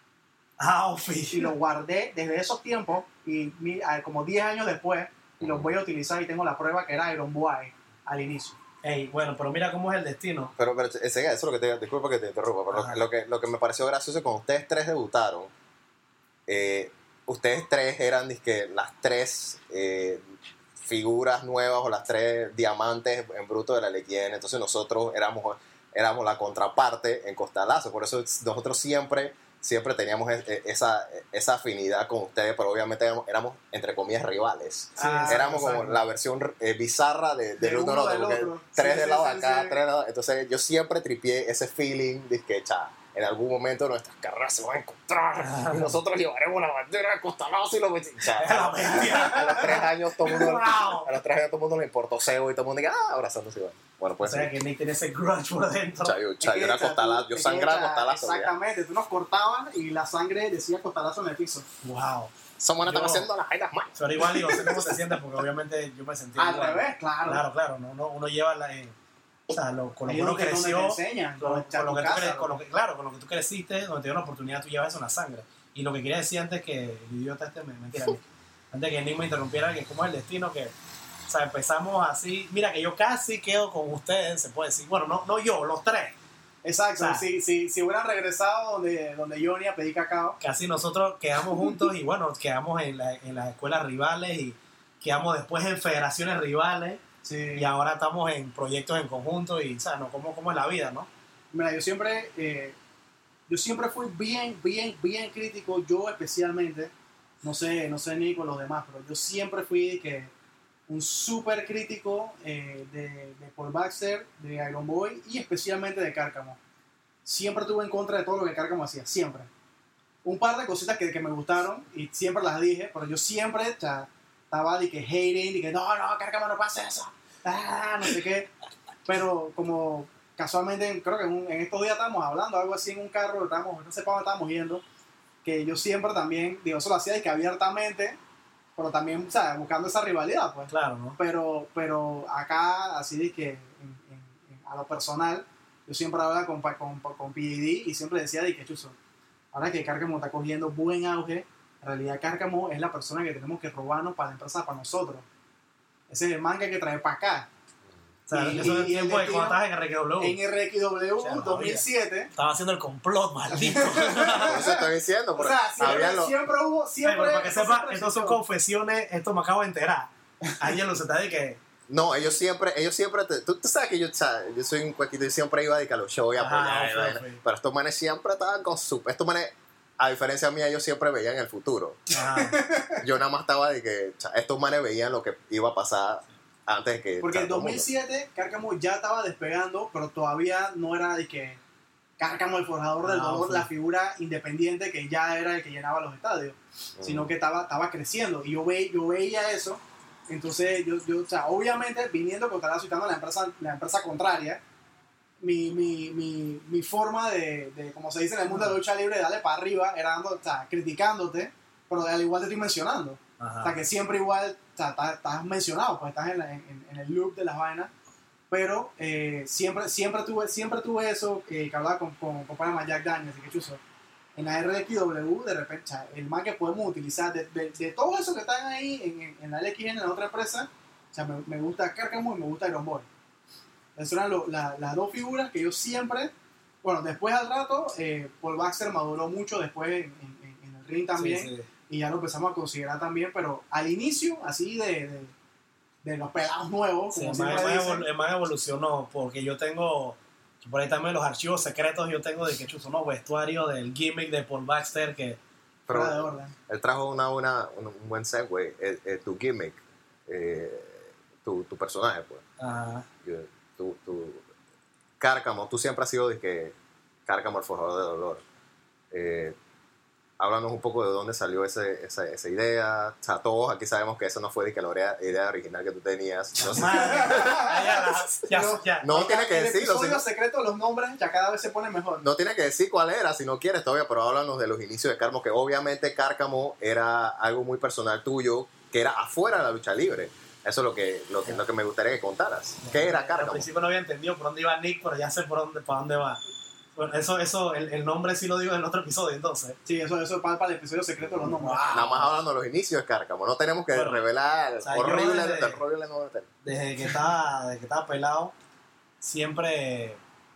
Ah, Y lo guardé desde esos tiempos, y como 10 años después, y los voy a utilizar y tengo la prueba que era Iron Boy al inicio. Ey, bueno, pero mira cómo es el destino. Pero eso es lo que disculpa que te interrumpa, pero Ajá. lo que me pareció gracioso es que cuando ustedes 3 debutaron, ustedes 3 eran dizque, las 3 figuras nuevas o las 3 diamantes en bruto de la LXN, entonces nosotros éramos la contraparte en Costalazo, por eso nosotros siempre siempre teníamos esa afinidad con ustedes, pero obviamente éramos entre comillas, rivales. Sí, Éramos como exacto. la versión bizarra del uno uno al del otro, porque otro. tres Sí, del sí, lado de sí, acá, sí. tres del lado. Entonces yo siempre tripié ese feeling de que, en algún momento nuestras carreras se van a encontrar y nosotros llevaremos la bandera de Costa Lazo y lo metimos. La bestia. A los 3 años todo el mundo, Wow. a los 3 años todo el mundo le importó Sebo y todo el mundo diga, abrazándose igual. Bueno, O pues sea, que Nick tenía ese grudge por dentro. yo Es que, era o sea, costalazo, yo es que, sangraba o sea, costalazo. ya. Exactamente, tú nos cortabas y la sangre decía costalazo en el piso. Wow. Somos están Yo- haciendo las jainas mal. Pero igual, digo, no sé cómo te sientes, porque obviamente yo me sentí Al igual. revés, claro. Claro, no, uno lleva o sea, con lo Ahí que uno donde te creció, enseñan, con lo que tú casa, claro, con lo que tú creciste, donde te dio una oportunidad, tú llevas eso en la sangre. Y lo que quería decir antes que el idiota mentira, antes que Nick me interrumpiera, que es como el destino que, o sea, empezamos así, mira que yo casi quedo con ustedes, se puede decir, bueno, no yo, los tres, Exacto, O sea, si hubieran regresado donde Johnny a pedir cacao. casi nosotros quedamos juntos y bueno, quedamos en las escuelas rivales y quedamos después en federaciones rivales Sí. y ahora estamos en proyectos en conjunto y, o sea, ¿no? ¿Cómo es la vida, no? Mira, yo siempre fui bien crítico, yo especialmente, no sé Nico, los demás, pero yo siempre fui un súper crítico de Paul Baxter, de Iron Boy y especialmente de Cárcamo. Siempre estuve en contra de todo lo que Cárcamo hacía, siempre. Un par de cositas que me gustaron y siempre las dije, pero yo siempre estaba de que hating, de que no, Cárcamo no pasa eso, no sé qué. Pero como casualmente, creo que en estos días estábamos hablando, algo así en un carro, no sé para dónde estábamos yendo, que yo siempre también, digo, eso lo hacía de que abiertamente, pero también, o sea, buscando esa rivalidad, pues. Claro, ¿no? Pero acá, así de que a lo personal, yo siempre hablaba con PDD y siempre decía de que, chuzo, ahora que Cárcamo está cogiendo buen auge, en realidad Cárcamo es la persona que tenemos que robarnos para la empresa, para nosotros. Ese es el man que hay que traer para acá. O sea, Y- eso es el y el tiempo de destino- cuando estás en RQW. En RXW O sea, no 2007. Estaba haciendo el complot, maldito. Por eso estoy diciendo. O Porque sea, habían los- siempre hubo, siempre. Pero para que sepa, siempre estas son existió. confesiones, esto me acabo de enterar. Ayer lo se está de que No, ellos siempre tú sabes que yo soy un cuequito y siempre iba a dedicar los shows y a apoyar, Ajá, y vaina. sí. Pero estos manes siempre estaban con estos manes, a diferencia mía, ellos siempre veían el futuro. ajá, Yo nada más estaba de que estos manes veían lo que iba a pasar antes de que... Porque en todo el mundo. 2007 Cárcamo ya estaba despegando, pero todavía no era de que Cárcamo, el forjador del dolor, sí. la figura independiente que ya era el que llenaba los estadios, sino que estaba creciendo. Y yo veía eso. Entonces, o sea, obviamente, viniendo con Talazo y estando en la empresa contraria, mi forma de, como se dice en el mundo de la lucha libre, de darle para arriba, era criticándote, pero al igual te estoy mencionando. O sea, ajá. que siempre igual, o sea, estás mencionado, pues estás en el loop de las vainas, pero siempre tuve eso, que hablaba con Panama Jack Daniels, y que chuzo, en la RXW, de repente, o sea, el más que podemos utilizar, de todo eso que están ahí en la LXN, en la otra empresa, o sea, me gusta Cárcamo y me gusta Iron Boy. Esas eran las dos figuras que yo siempre, bueno, después al rato, Paul Baxter maduró mucho después en el ring también, Sí, sí. y ya lo empezamos a considerar también, pero al inicio, así de los pelados nuevos, Sí, como el siempre dicen, el man evolucionó, porque yo tengo, por ahí también los archivos secretos, yo tengo de que chuzo, ¿no? Vestuario del gimmick de Paul Baxter, que Pero fuera de orden. él trajo un buen segue, tu gimmick, tu personaje, pues. ajá, Tu Cárcamo, tú siempre has sido de que Cárcamo el forjador de dolor. Háblanos un poco de dónde salió esa idea. O sea, todos aquí sabemos que eso no fue de que la idea original que tú tenías. No sé. madre, ya. No tiene que el decirlo, episodio sino- secreto, los nombres ya cada vez se ponen mejor. No tienes que decir cuál era si no quieres todavía, pero háblanos de los inicios de Cárcamo, que obviamente Cárcamo era algo muy personal tuyo, que era afuera de la lucha libre. Eso es lo que me gustaría que contaras. ¿Qué era Al Cárcamo? principio no había entendido por dónde iba Nick, pero ya sé para dónde va. Bueno, eso el nombre sí lo digo en el otro episodio, entonces. Sí, eso es para el episodio secreto, los nombres. Nada más hablando de los inicios de Cárcamo. No tenemos que Bueno, revelar o sea, yo horrible desde- no meter. Desde que estaba pelado, siempre,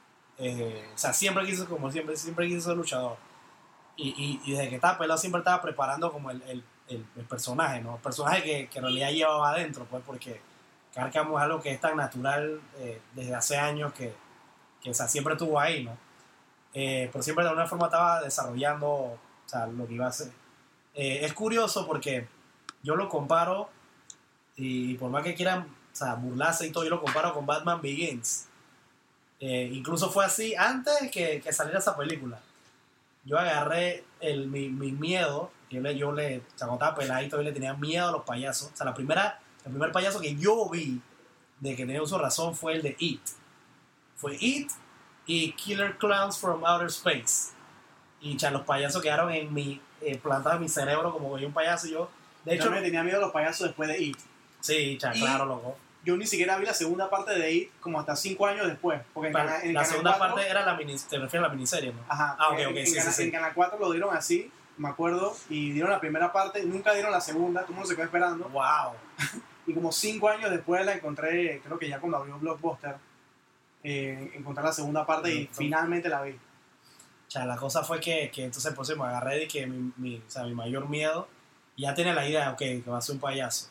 o sea, siempre quise ser luchador. Y desde que estaba pelado siempre estaba preparando como el personaje, ¿no? El personaje que en realidad llevaba adentro, pues, porque Cárcamo es algo que es tan natural desde hace años que o sea, siempre estuvo ahí, ¿no? pero siempre de alguna forma estaba desarrollando, o sea, lo que iba a hacer. Es curioso porque yo lo comparo, y por más que quieran, o sea, burlarse y todo, yo lo comparo con Batman Begins. Incluso fue así antes que saliera esa película. Yo agarré mi miedo, o sea, cuando estaba peladito, yo le tenía miedo a los payasos. O sea, el primer payaso que yo vi de que tenía uso razón fue el de It. Fue It y Killer Clowns from Outer Space. Y los payasos quedaron plantados en mi cerebro como que hay un payaso. De hecho, me tenía miedo a los payasos después de It. Sí, claro, loco. Yo ni siquiera vi la segunda parte de It como hasta 5 años después. Porque en la segunda 4, parte era te refieres a la miniserie, ¿no? Ajá. Ok, sí. En Canal 4 lo dieron así, me acuerdo, y dieron la primera parte, nunca dieron la segunda, todo el mundo se quedó esperando. ¡Wow! Y como 5 años después la encontré, creo que ya cuando abrió Blockbuster, encontré la segunda parte y finalmente la vi. O sea, la cosa fue que entonces pues me agarré de que mi mayor miedo, ya tenía la idea, ok, que va a ser un payaso.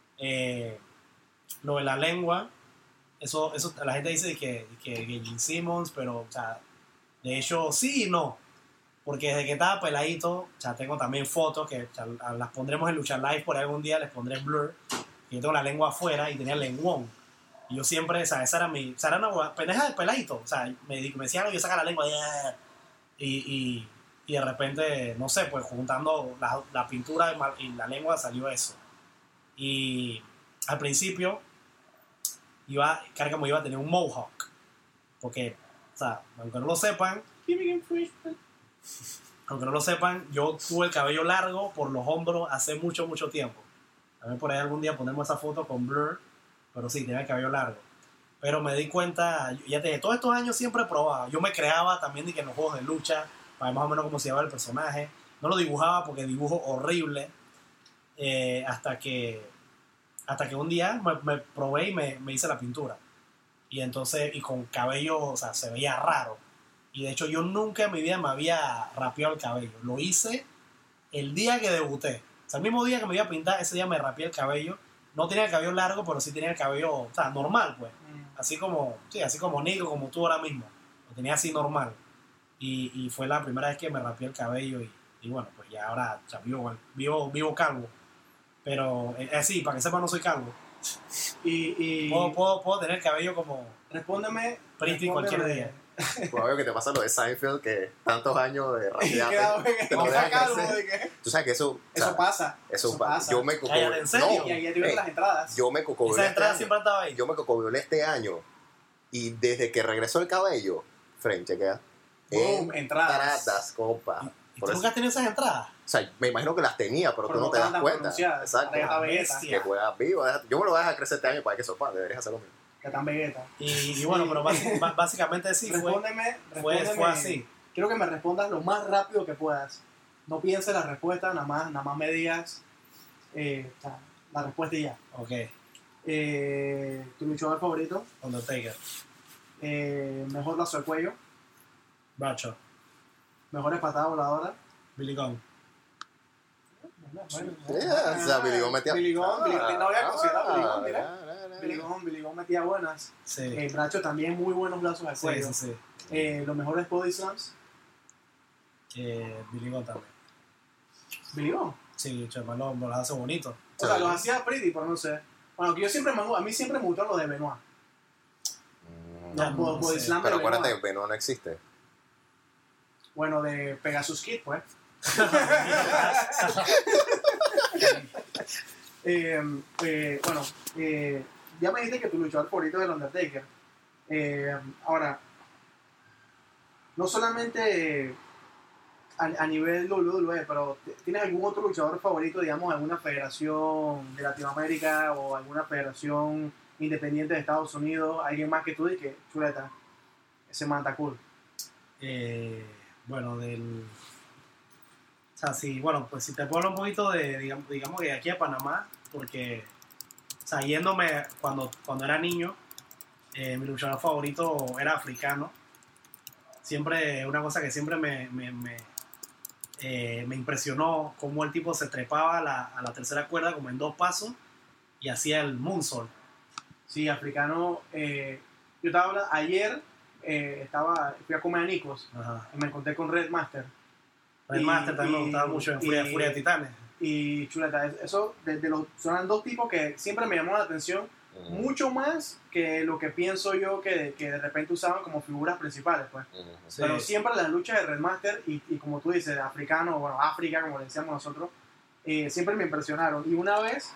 Lo de la lengua, eso la gente dice que Gene Simmons, pero, o sea, de hecho sí y no, porque desde que estaba peladito, o sea, tengo también fotos que, o sea, las pondremos en Lucha Live por ahí algún día, les pondré Blur, y yo tengo la lengua afuera y tenía el lenguón, y yo siempre, o sea, esa era una pendeja de peladito, o sea, me decían que yo saca la lengua, y de repente, no sé, pues juntando la pintura y la lengua salió eso, y al principio iba a tener un mohawk, porque, o sea, aunque no lo sepan, yo tuve el cabello largo por los hombros hace mucho tiempo. A ver, por ahí algún día ponemos esa foto con Blur, pero sí, tenía el cabello largo. Pero me di cuenta, ya desde todos estos años siempre probaba. Yo me creaba también de que en los juegos de lucha, para ver más o menos cómo se llamaba el personaje. No lo dibujaba porque dibujo horrible, hasta que un día me probé y me hice la pintura. Y entonces, y con cabello, o sea, se veía raro. Y de hecho yo nunca en mi vida me había rapeado el cabello. Lo hice el día que debuté. O sea, el mismo día que me iba a pintar, ese día me rapeé el cabello. No tenía el cabello largo, pero sí tenía el cabello, o sea, normal, pues. Así como Nico, como tú ahora mismo. Lo tenía así normal. Y fue la primera vez que me rapeé el cabello. Y bueno, pues ya ahora, o sea, vivo calvo. Pero sí, para que sepan, no soy calvo. Puedo tener cabello como Respóndeme pretty cualquier día. Obvio que te pasa lo de Seinfeld, que tantos años de rapearte te lo dejan crecer. Tú sabes que eso pasa. Eso pasa. Yo me ¿En serio? Y ahí te las entradas. Yo me cocobiolé. Esa entrada siempre estaba ahí. Yo me cocobiolé este año. Y desde que regresó el cabello, Fren, chequea. Boom, entradas, compa. ¿Y tú nunca has tenido esas entradas? O sea, me imagino que las tenía, pero tú no te das cuenta. Exacto. Que juegas vivo. Yo me lo voy a dejar crecer este año para que sopa. Deberías hacer lo mismo. Que tan Vegeta. Y bueno, pero básicamente sí fue así. Quiero que me respondas lo más rápido que puedas. No pienses la respuesta, nada más me digas la respuesta y ya. Ok. ¿Tu luchador favorito? Undertaker. Mejor lazo de cuello. Bradshaw. Mejores patadas voladoras. Billy Gunn. O sea, Billy Gunn metía. Billy Gunn, no había considerado Billy Gunn, mira. Billy Gunn metía buenas. Sí. Bradshaw también muy buenos brazos al cuello. Sí. Los mejores body slams. Billy Gunn también. Billy Gunn. Sí, chaval, los hace bonitos. O sea, los hacía pretty, pero no sé. Bueno, que a mí siempre me gustó lo de Benoit. Body slam. Pero acuérdate, Benoit no existe. Bueno, de Pegasus Kid, pues. Ya me dijiste que tu luchador favorito es el Undertaker. Ahora, no solamente a nivel WWE, pero ¿tienes algún otro luchador favorito, digamos, alguna federación de Latinoamérica o alguna federación independiente de Estados Unidos? ¿Alguien más que tú dices que chuleta? Ese man está cool. Bueno, o sea, sí, bueno, pues si te puedo hablar un poquito de, digamos que de aquí a Panamá, porque, o sea, yéndome cuando era niño, mi luchador favorito era africano. Siempre, una cosa que siempre me impresionó, cómo el tipo se trepaba a la tercera cuerda como en 2 pasos y hacía el moonsault. Sí, africano. Yo estaba hablando ayer, fui a comer a Nicos Ajá. y me encontré con Red Master. Red Master también me gustaba mucho en Furia de Titanes. Y chuleta, eso son dos tipos que siempre me llamó la atención, mucho más que lo que pienso yo que de repente usaban como figuras principales, pues. Sí. Pero siempre las luchas de Red Master y como tú dices, africano, bueno, África, como le decíamos nosotros, siempre me impresionaron. Y una vez,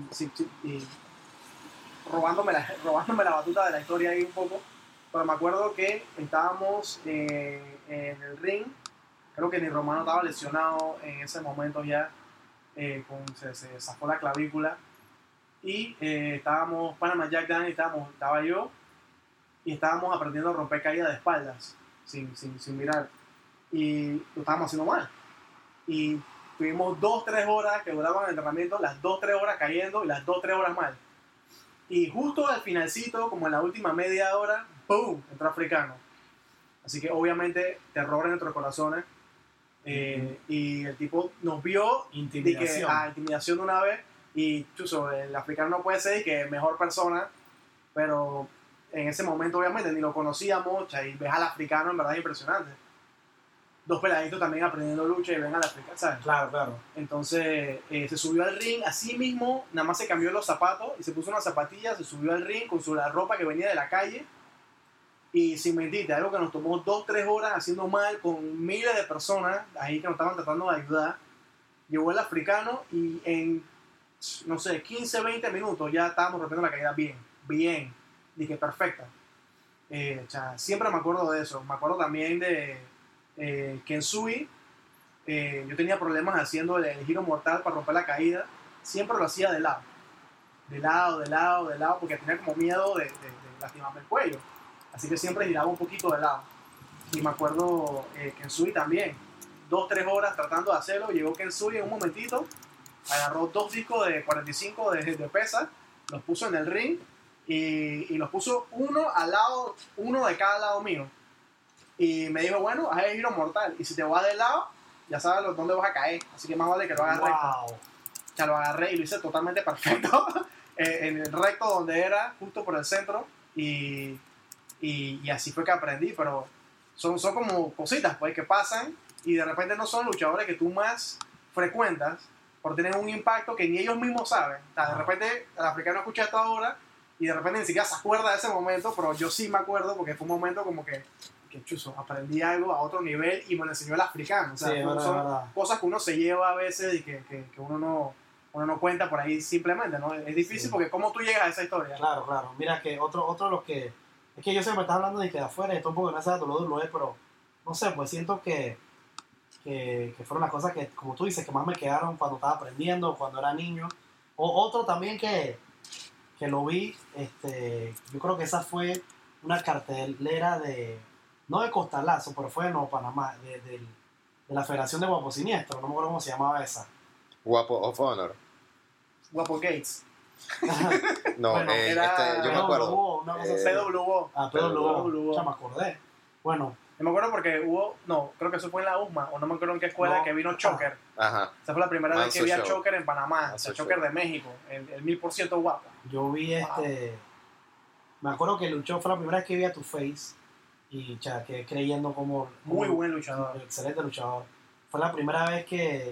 robándome la batuta de la historia ahí un poco, pero me acuerdo que estábamos en el ring, creo que ni Romano estaba lesionado en ese momento ya, se zafó la clavícula, y estábamos, Panama Jack Daniel, estaba yo, y estábamos aprendiendo a romper caídas de espaldas, sin mirar, y lo estábamos haciendo mal. Y tuvimos 2-3 horas que duraban el entrenamiento, las 2-3 horas cayendo y las 2-3 horas mal. Y justo al finalcito, como en la última media hora, ¡boom!, entró Africano. Así que obviamente terror en nuestros corazones. Y el tipo nos vio intimidación de una vez. Y chuzo, el africano no puede ser que mejor persona, pero en ese momento obviamente ni lo conocíamos, y ves al africano, en verdad es impresionante. Dos peladitos también aprendiendo lucha y ven al africano, ¿sabes? Claro, claro. Entonces se subió al ring, así mismo, nada más se cambió los zapatos y se puso unas zapatillas, se subió al ring con la ropa que venía de la calle. Y sin mentirte, algo que nos tomó 2-3 horas haciendo mal con miles de personas ahí que nos estaban tratando de ayudar. Llegó el africano y en, no sé, 15-20 minutos ya estábamos rompiendo la caída bien. Dije, perfecta. Siempre me acuerdo de eso. Me acuerdo también de Kensui. Yo tenía problemas haciendo el giro mortal para romper la caída. Siempre lo hacía de lado, porque tenía como miedo de lastimarme el cuello. Así que siempre giraba un poquito de lado. Y me acuerdo Kensui también. 2-3 horas tratando de hacerlo. Llegó Kensui en un momentito. Agarró 2 discos de 45 de pesa. Los puso en el ring. Y los puso uno de cada lado mío. Y me dijo, bueno, haz el giro mortal. Y si te vas de lado, ya sabes dónde vas a caer. Así que más vale que lo hagas recto. Ya lo agarré y lo hice totalmente perfecto. En el recto donde era, justo por el centro. Y así fue que aprendí, pero son como cositas pues que pasan y de repente no son luchadores que tú más frecuentas por tener un impacto que ni ellos mismos saben. O sea, de repente el africano escucha esto ahora y de repente ni siquiera se acuerda de ese momento, pero yo sí me acuerdo porque fue un momento como que chuzo, aprendí algo a otro nivel y me lo enseñó el africano. O sea, sí, son cosas que uno se lleva a veces y que uno no cuenta por ahí simplemente, ¿no? Es difícil porque ¿cómo tú llegas a esa historia? Claro. Mira que otro de los que... Es que yo sé que me estás hablando de que de afuera esto un poco no es WWE, pero no sé, pues siento que fueron las cosas que, como tú dices, que más me quedaron cuando estaba aprendiendo, cuando era niño. O otro también que lo vi, yo creo que esa fue una cartelera no de Costalazo, pero fue de Panamá, de la Federación de Guapo Siniestro, no me acuerdo cómo se llamaba esa. Guapo of Honor. Guapo Gates. No, bueno, yo me acuerdo. PWO. PWO. Ya me acordé. Bueno. Yo me acuerdo porque creo que eso fue en la USMA, o no me acuerdo en qué escuela, que vino Choker. Ajá. Esa fue la primera vez que vi a Show. Choker en Panamá, el Choker de México, el 1000% guapo. Yo vi me acuerdo que luchó, fue la primera vez que vi a Two Face y que creyendo como muy buen luchador. Excelente luchador. Fue la primera vez que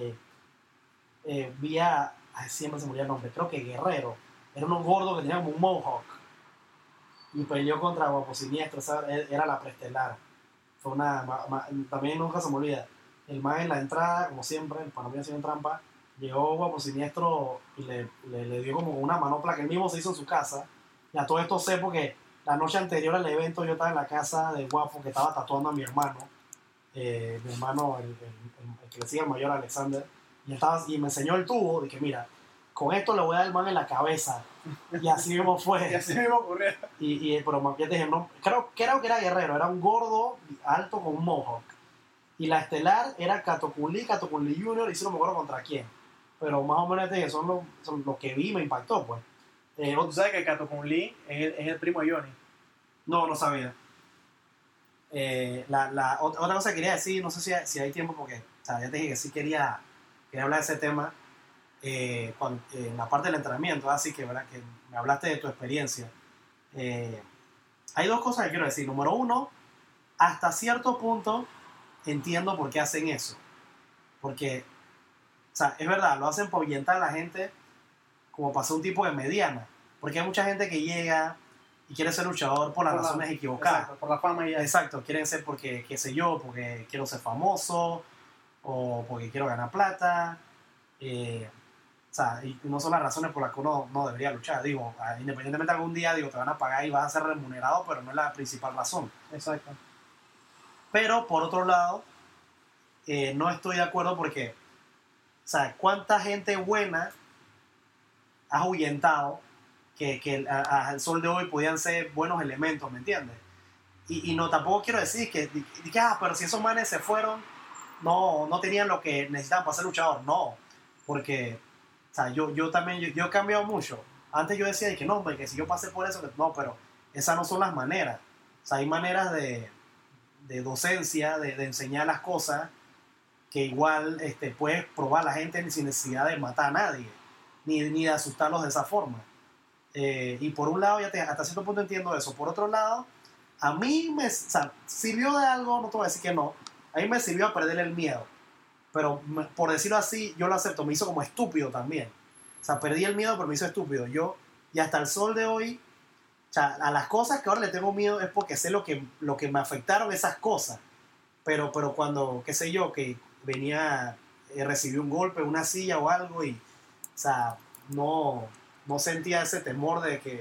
vi a... siempre se me olvidó el nombre, creo que Guerrero. Era uno gordo que tenía como un mohawk. Y peleó contra Guapo Siniestro, ¿sabes? Era la preestelar. Fue también nunca se me olvida. El man en la entrada, como siempre, el panameño haciendo trampa, llegó Guapo Siniestro y le dio como una manopla que él mismo se hizo en su casa. Y a todo esto sé porque la noche anterior al evento yo estaba en la casa de Guapo que estaba tatuando a mi hermano. Mi hermano, el que le sigue el mayor, Alexander. Y me enseñó el tubo de que mira, con esto le voy a dar el man en la cabeza. Y así mismo fue. Y así mismo ocurrió. Pero ya te dije, no, creo que era Guerrero, era un gordo alto con un mohawk. Y la estelar era Catocunli Jr. y si no me acuerdo contra quién. Pero más o menos te dije, son los que vi y me impactó, pues. ¿Tú sabes que Catocunli es el primo de Johnny? No sabía. Otra cosa que quería decir, no sé si hay tiempo porque o sea, ya te dije que sí quería hablar de ese tema en la parte del entrenamiento, así que, ¿verdad? Que me hablaste de tu experiencia. hay dos cosas que quiero decir. Número uno, hasta cierto punto entiendo por qué hacen eso. Porque, o sea, es verdad, lo hacen por ahuyentar a la gente como pasó un tipo de mediana. Porque hay mucha gente que llega y quiere ser luchador por las razones equivocadas. Exacto, por la fama y ya. Exacto, quieren ser porque, qué sé yo, porque quiero ser famoso o porque quiero ganar plata. O sea, y no son las razones por las que uno no debería luchar. Digo, independientemente de algún día, digo, te van a pagar y vas a ser remunerado, pero no es la principal razón. Exacto. Pero, por otro lado, no estoy de acuerdo porque, o sea, ¿cuánta gente buena has ahuyentado que al sol de hoy podían ser buenos elementos, ¿me entiendes? Y no, tampoco quiero decir que pero si esos manes se fueron, no tenían lo que necesitaban para ser luchador. No, porque, o sea, yo también, yo he cambiado mucho. Antes yo decía que no, hombre, que si yo pasé por eso, que no, pero esas no son las maneras. O sea, hay maneras de docencia, de enseñar las cosas, que igual puedes probar a la gente sin necesidad de matar a nadie, ni de asustarlos de esa forma. Y por un lado, hasta cierto punto entiendo eso. Por otro lado, a mí o sea, sirvió de algo, no te voy a decir que no, a mí me sirvió a perder el miedo. Pero por decirlo así, yo lo acepto, me hizo como estúpido también. O sea, perdí el miedo, pero me hizo estúpido. Y hasta el sol de hoy, o sea, a las cosas que ahora le tengo miedo es porque sé lo que me afectaron esas cosas. Pero cuando, qué sé yo, que venía, recibí un golpe, una silla o algo, y, o sea, no sentía ese temor de que...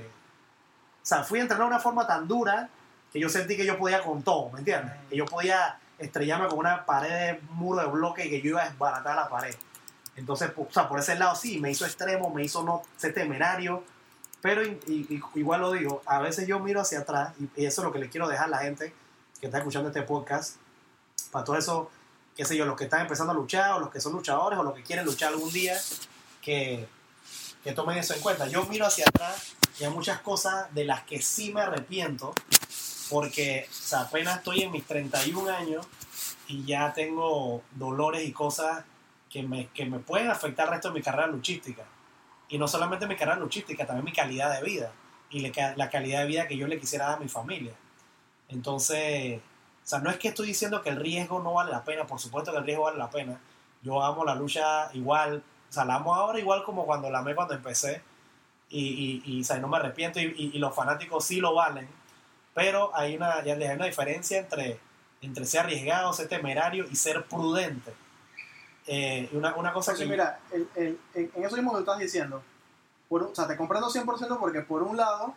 O sea, fui a entrenar de una forma tan dura que yo sentí que yo podía con todo, ¿me entiendes? Que yo podía estrellarme con una pared, un muro de bloque y que yo iba a desbaratar la pared. Entonces, o sea, por ese lado sí, me hizo extremo, me hizo no ser temerario, pero igual lo digo, a veces yo miro hacia atrás y eso es lo que le quiero dejar a la gente que está escuchando este podcast, para todo eso, qué sé yo, los que están empezando a luchar o los que son luchadores o los que quieren luchar algún día, que tomen eso en cuenta. Yo miro hacia atrás y hay muchas cosas de las que sí me arrepiento porque, o sea, apenas estoy en mis 31 años y ya tengo dolores y cosas que me pueden afectar el resto de mi carrera luchística. Y no solamente mi carrera luchística, también mi calidad de vida y la calidad de vida que yo le quisiera dar a mi familia. Entonces, o sea, no es que estoy diciendo que el riesgo no vale la pena, por supuesto que el riesgo vale la pena. Yo amo la lucha igual, o sea, la amo ahora igual como cuando la amé cuando empecé y o sea, no me arrepiento y los fanáticos sí lo valen, pero hay una diferencia entre ser arriesgado, ser temerario y ser prudente. Una cosa Entonces, que... mira, en eso mismo que estás diciendo, o sea, te comprendo 100% porque por un lado,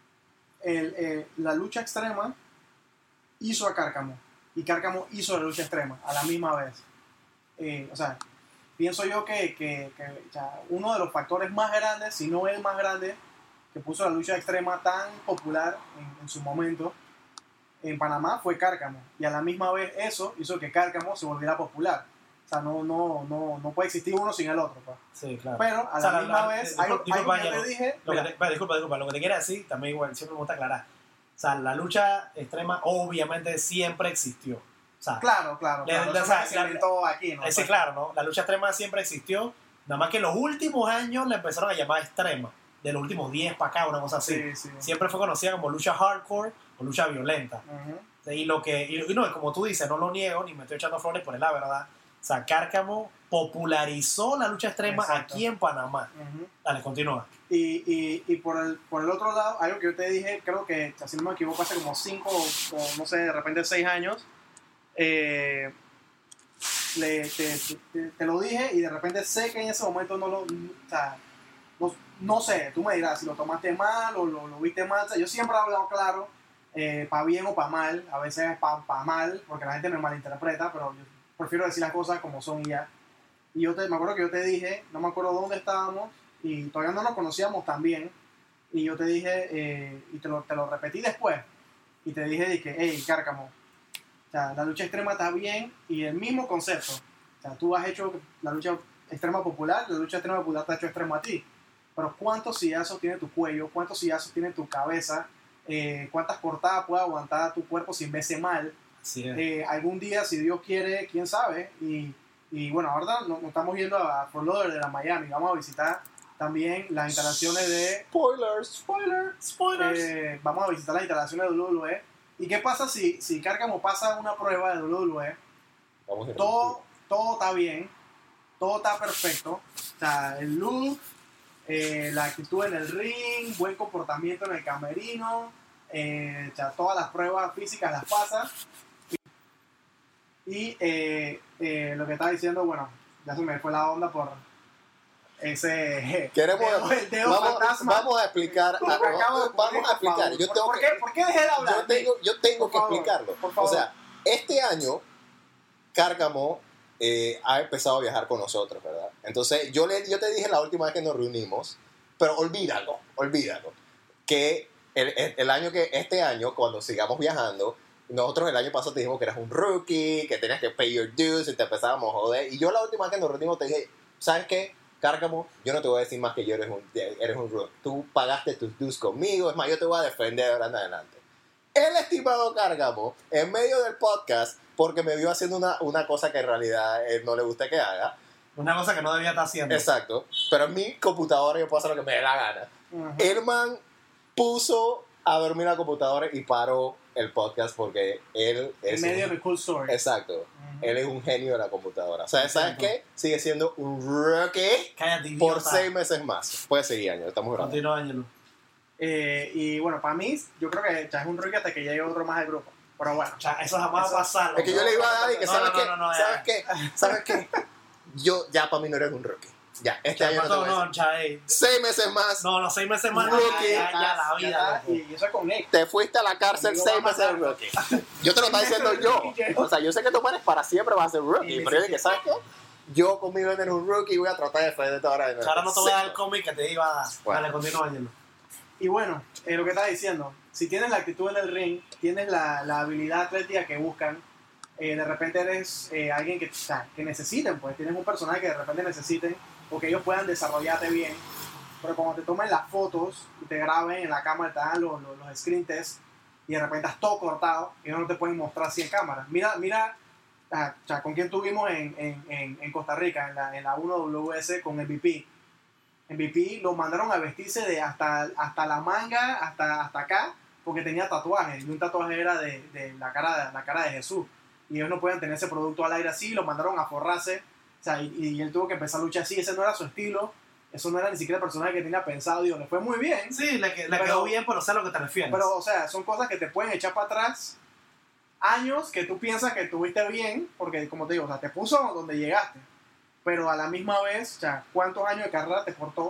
la lucha extrema hizo a Cárcamo y Cárcamo hizo la lucha extrema a la misma vez. O sea, pienso yo que o sea, uno de los factores más grandes, si no el más grande, que puso la lucha extrema tan popular en su momento en Panamá fue Cárcamo. Y a la misma vez eso hizo que Cárcamo se volviera popular. O sea, no puede existir uno sin el otro. Pues. Sí, claro. Pero a la misma vez, algo que te dije... Disculpa, lo que te quiero decir, también igual, siempre me gusta aclarar. O sea, la lucha extrema obviamente siempre existió. O sea, claro. Eso se inventó aquí, ¿no? Sí, claro, ¿no? La lucha extrema siempre existió, nada más que en los últimos años la empezaron a llamar extrema. De los últimos 10 para acá, una cosa así. Sí. Siempre fue conocida como lucha hardcore o lucha violenta. Uh-huh. Y no, como tú dices, no lo niego, ni me estoy echando flores, por la verdad. O sea, Cárcamo popularizó la lucha extrema. Exacto. Aquí en Panamá. Uh-huh. Dale, continúa. Y por el otro lado, algo que yo te dije, creo que, si no me equivoco, hace como 5 o no sé, de repente 6 años, te lo dije y de repente sé que en ese momento o sea, no sé, tú me dirás si lo tomaste mal o lo viste mal. O sea, yo siempre he hablado claro, para bien o para mal, a veces para mal, porque la gente me malinterpreta, pero yo prefiero decir las cosas como son y ya. Y me acuerdo que yo te dije, no me acuerdo dónde estábamos, y todavía no nos conocíamos tan bien, y yo te dije, y te lo repetí después, y te dije que, hey, Cárcamo, o sea, la lucha extrema está bien, y el mismo concepto, o sea, tú has hecho la lucha extrema popular, la lucha extrema popular te ha hecho extremo a ti, pero ¿cuántos sillazos tiene tu cuello? ¿Cuántos sillazos tiene tu cabeza? ¿Cuántas cortadas puede aguantar tu cuerpo sin verse mal? Sí, algún día, si Dios quiere, quién sabe, y bueno, ahora nos estamos yendo a Fort Lauderdale, a Miami, vamos a visitar También las instalaciones de... Spoilers. Vamos a visitar las instalaciones de WWE. ¿Y qué pasa si Cárcamo pasa una prueba de WWE? Vamos a ir. Todo está bien, todo está perfecto. O sea, el look, la actitud en el ring, buen comportamiento en el camerino, o sea, todas las pruebas físicas las pasa. Y lo que estaba diciendo, bueno, ya se me fue la onda por ese Queremos, dedo vamos fantasma. a explicar. Lo que acabo de Vamos a explicar. Yo tengo ¿Por qué dejé de hablar? yo tengo Por que favor, explicarlo. por favor. O sea, este año Cárcamo ha empezado a viajar con nosotros, ¿verdad? Entonces yo te dije la última vez que nos reunimos, pero olvídalo, que este año, cuando sigamos viajando, nosotros el año pasado te dijimos que eras un rookie, que tenías que pay your dues y te empezábamos a joder. Y yo la última vez que nos reunimos te dije, ¿sabes qué? Cárcamo, yo no te voy a decir más que eres un rookie. Tú pagaste tus dues conmigo, es más, yo te voy a defender de ahora en adelante. El estimado Cárcamo, en medio del podcast, porque me vio haciendo una cosa que en realidad no le gusta que haga. Una cosa que no debía estar haciendo. Exacto. Pero en mi computadora yo puedo hacer lo que me dé la gana. Ujú. El man puso a dormir la computadora y paró el podcast porque él es... En medio de Cool Story. Exacto. Ujú. Él es un genio de la computadora. O sea, ¿sabes qué? Sigue siendo un rookie Cállate, por idiota. 6 meses más. Puede seguir, años. Estamos grabando. Continúa, Ángelo. Y bueno, para mí, yo creo que ya es un rookie hasta que llegue otro más al grupo. Pero bueno, O sea, eso jamás va a pasar. Es que yo le iba a dar y que, No, ¿sabes no, qué? no, no, ¿Sabes ya. qué? ¿Sabes qué? Yo, ya para mí no eres un rookie. Ya, este año no te voy a decir. Chay. 6 meses más. No, los 6 meses más. Rookie. Ya, la vida. ya, loco. y eso es con Nick. Te fuiste a la cárcel Amigo, 6 va a meses de pasar. rookie. Yo te lo estoy diciendo yo. O sea, yo sé que tú eres para siempre vas a ser rookie. Sí, Pero yo sí, dije, ¿sabes qué? Yo conmigo eres un rookie y voy a tratar de defenderte ahora. Ahora no te voy a dar el cómic que te iba a dar. Bueno. Dale, continúa, Ángelo. Y bueno, lo que estaba diciendo, si tienes la actitud en el ring, tienes la habilidad atlética que buscan, de repente eres alguien que, o sea, que necesiten, pues tienes un personaje que de repente necesiten o que ellos puedan desarrollarte bien, pero cuando te tomen las fotos y te graben en la cámara, te dan los screen tests y de repente estás todo cortado, ellos no te pueden mostrar así en cámara. Mira, o sea, con quién tuvimos en Costa Rica, en la 1WS con MVP. MVP lo mandaron a vestirse de hasta la manga, hasta acá, porque tenía tatuajes. Y un tatuaje era de la cara de Jesús. Y ellos no pueden tener ese producto al aire así, lo mandaron a forrarse. O sea, y él tuvo que empezar a luchar así. Ese no era su estilo, eso no era ni siquiera el personaje que tenía pensado. Digo, le fue muy bien. Sí, le Pero- quedó bien, pero sé a lo que te refieres. Pero, o sea, son cosas que te pueden echar para atrás años que tú piensas que tuviste bien, porque, como te digo, o sea, te puso donde llegaste. Pero a la misma vez, o sea, ¿cuántos años de carrera te cortó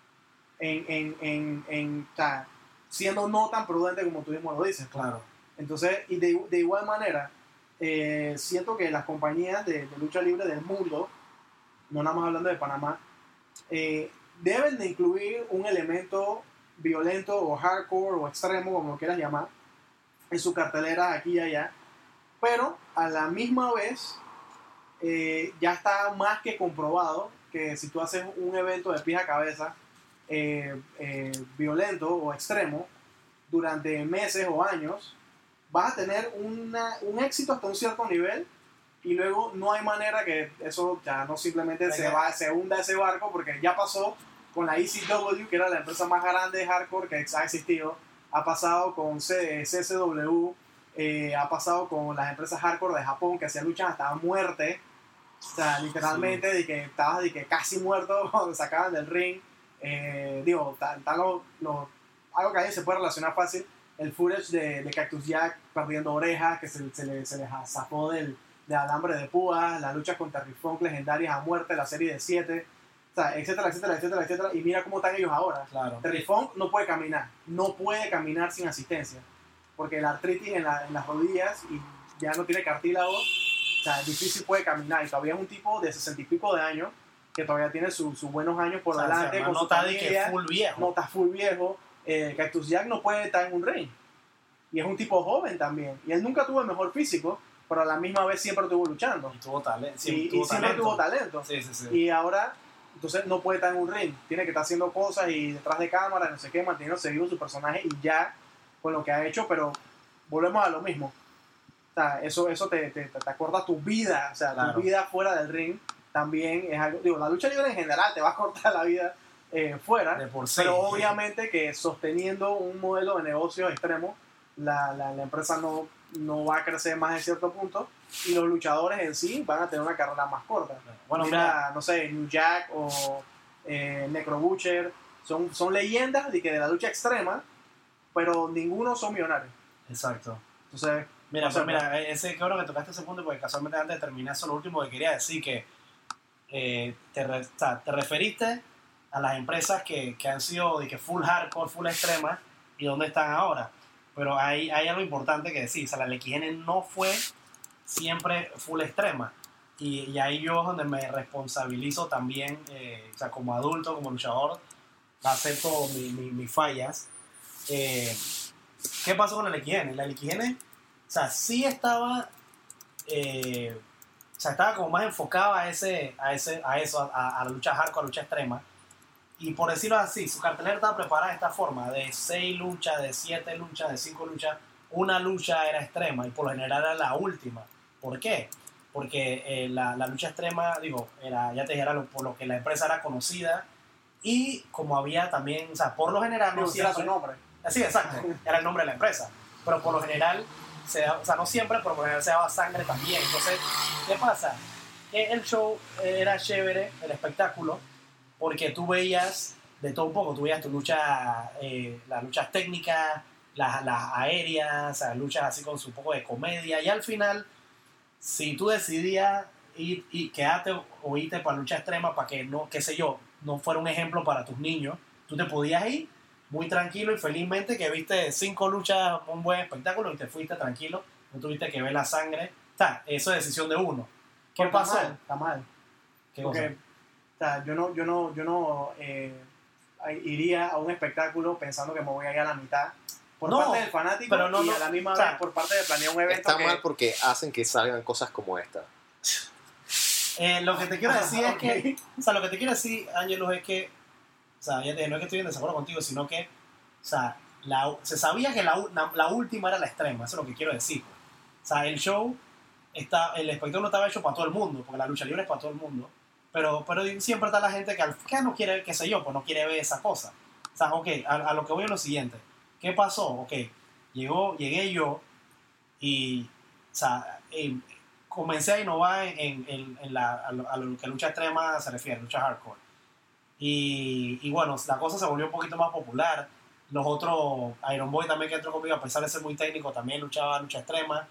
o sea, siendo no tan prudente como tú mismo lo dices? Claro. Entonces, y de igual manera, siento que las compañías de lucha libre del mundo, no nada más hablando de Panamá, deben de incluir un elemento violento o hardcore o extremo, como lo quieras llamar, en su cartelera aquí y allá, pero a la misma vez ya está más que comprobado que si tú haces un evento de pies a cabeza violento o extremo durante meses o años, vas a tener un éxito hasta un cierto nivel y luego no hay manera que eso ya no simplemente se hunda ese barco, porque ya pasó con la ECW, que era la empresa más grande de hardcore que ha existido, ha pasado con CCW, ha pasado con las empresas hardcore de Japón que hacían luchas hasta muerte, o sea, literalmente de que estabas de que casi muerto cuando te sacaban del ring. Digo, algo que ahí se puede relacionar fácil, el footage de Cactus Jack perdiendo orejas, que se les zafó del alambre de púas, las luchas con Terry Funk legendarias a muerte, la serie de 7, o sea, etcétera, etcétera, etcétera, etcétera. Y mira cómo están ellos ahora. Claro. Terry Funk no puede caminar sin asistencia, porque la artritis en las rodillas y ya no tiene cartílago, o sea, difícil puede caminar. Y todavía es un tipo de 60 y pico de años que todavía tiene sus buenos años por delante, con no su está de que familia, full viejo. no está full viejo. Cactus Jack no puede estar en un ring. Y es un tipo joven también. Y él nunca tuvo el mejor físico, pero a la misma vez siempre estuvo luchando. Y tuvo talento. Y siempre tuvo talento. Sí, sí, sí. Y ahora, entonces no puede estar en un ring. Tiene que estar haciendo cosas y detrás de cámara, no sé qué, manteniéndose vivo su personaje y ya con lo que ha hecho, pero volvemos a lo mismo. O sea, eso te acorda tu vida. O sea, Claro. tu vida fuera del ring también es algo. Digo, la lucha libre en general te va a cortar la vida fuera, De por sí. pero obviamente que sosteniendo un modelo de negocio extremo, la empresa no va a crecer más en cierto punto y los luchadores en sí van a tener una carrera más corta. Bueno, Mira, no sé, New Jack o Necro Butcher son leyendas de la lucha extrema, pero ninguno son millonarios. Exacto. Entonces, Mira, o sea, pero mira, ese qué bueno que tocaste ese punto, porque casualmente antes de terminar, eso es lo último que quería decir, que o sea, te referiste a las empresas que han sido de que full hardcore, full extrema, y dónde están ahora. Pero hay algo importante que decir, o sea, la LXN no fue siempre full extrema. Y ahí yo es donde me responsabilizo también, o sea, como adulto, como luchador, acepto mis fallas. ¿Qué pasó con la LXN? La LXN, o sea, sí estaba, o sea, estaba como más enfocada a la lucha hardcore, a la lucha extrema. Y por decirlo así, su cartelera estaba preparada de esta forma, de 6 luchas, de 7 luchas, de 5 luchas, una lucha era extrema y por lo general era la última. ¿Por qué? Porque la lucha extrema, digo, ya te dijera, por lo que la empresa era conocida y como había también, o sea, por lo general no era su siempre... nombre. Sí, exacto, era el nombre de la empresa, pero por lo general, o sea, no siempre, pero por lo general se daba sangre también. Entonces, ¿qué pasa? Que el show era chévere, el espectáculo, porque tú veías de todo un poco, tú veías tu lucha, las luchas técnicas, las aéreas, o sea, luchas así con su poco de comedia, y al final, si tú decidías ir y quedarte o irte para lucha extrema para que no, qué sé yo, no fuera un ejemplo para tus niños, tú te podías ir muy tranquilo y felizmente que viste 5 luchas, un buen espectáculo y te fuiste tranquilo, no tuviste que ver la sangre, o sea, eso es decisión de uno. ¿Qué Pero pasó? Está mal. ¿Qué Porque, cosa? o sea, yo no iría a un espectáculo pensando que me voy a ir a la mitad por No, parte del fanático pero no, y no, a la misma o sea, vez por parte de planear un evento Está que... mal porque hacen que salgan cosas como esta. Lo que te quiero decir es Ok. que, o sea, lo que te quiero decir, Ángelos, es que, o sea, ya te dije, no es que estoy en desacuerdo contigo, sino que, o sea, se sabía que la última era la extrema, eso es lo que quiero decir. O sea, el show, el espectáculo estaba hecho para todo el mundo, porque la lucha libre es para todo el mundo, pero siempre está la gente que no quiere, qué sé yo, pues no quiere ver esa cosa. O sea, ok, a lo que voy es lo siguiente. ¿Qué pasó? Ok, llegué yo y, o sea, comencé a innovar a lo que lucha extrema se refiere, lucha hardcore. Y bueno, la cosa se volvió un poquito más popular. Los otros, Iron Boy también que entró conmigo, a pesar de ser muy técnico, también luchaba lucha extrema.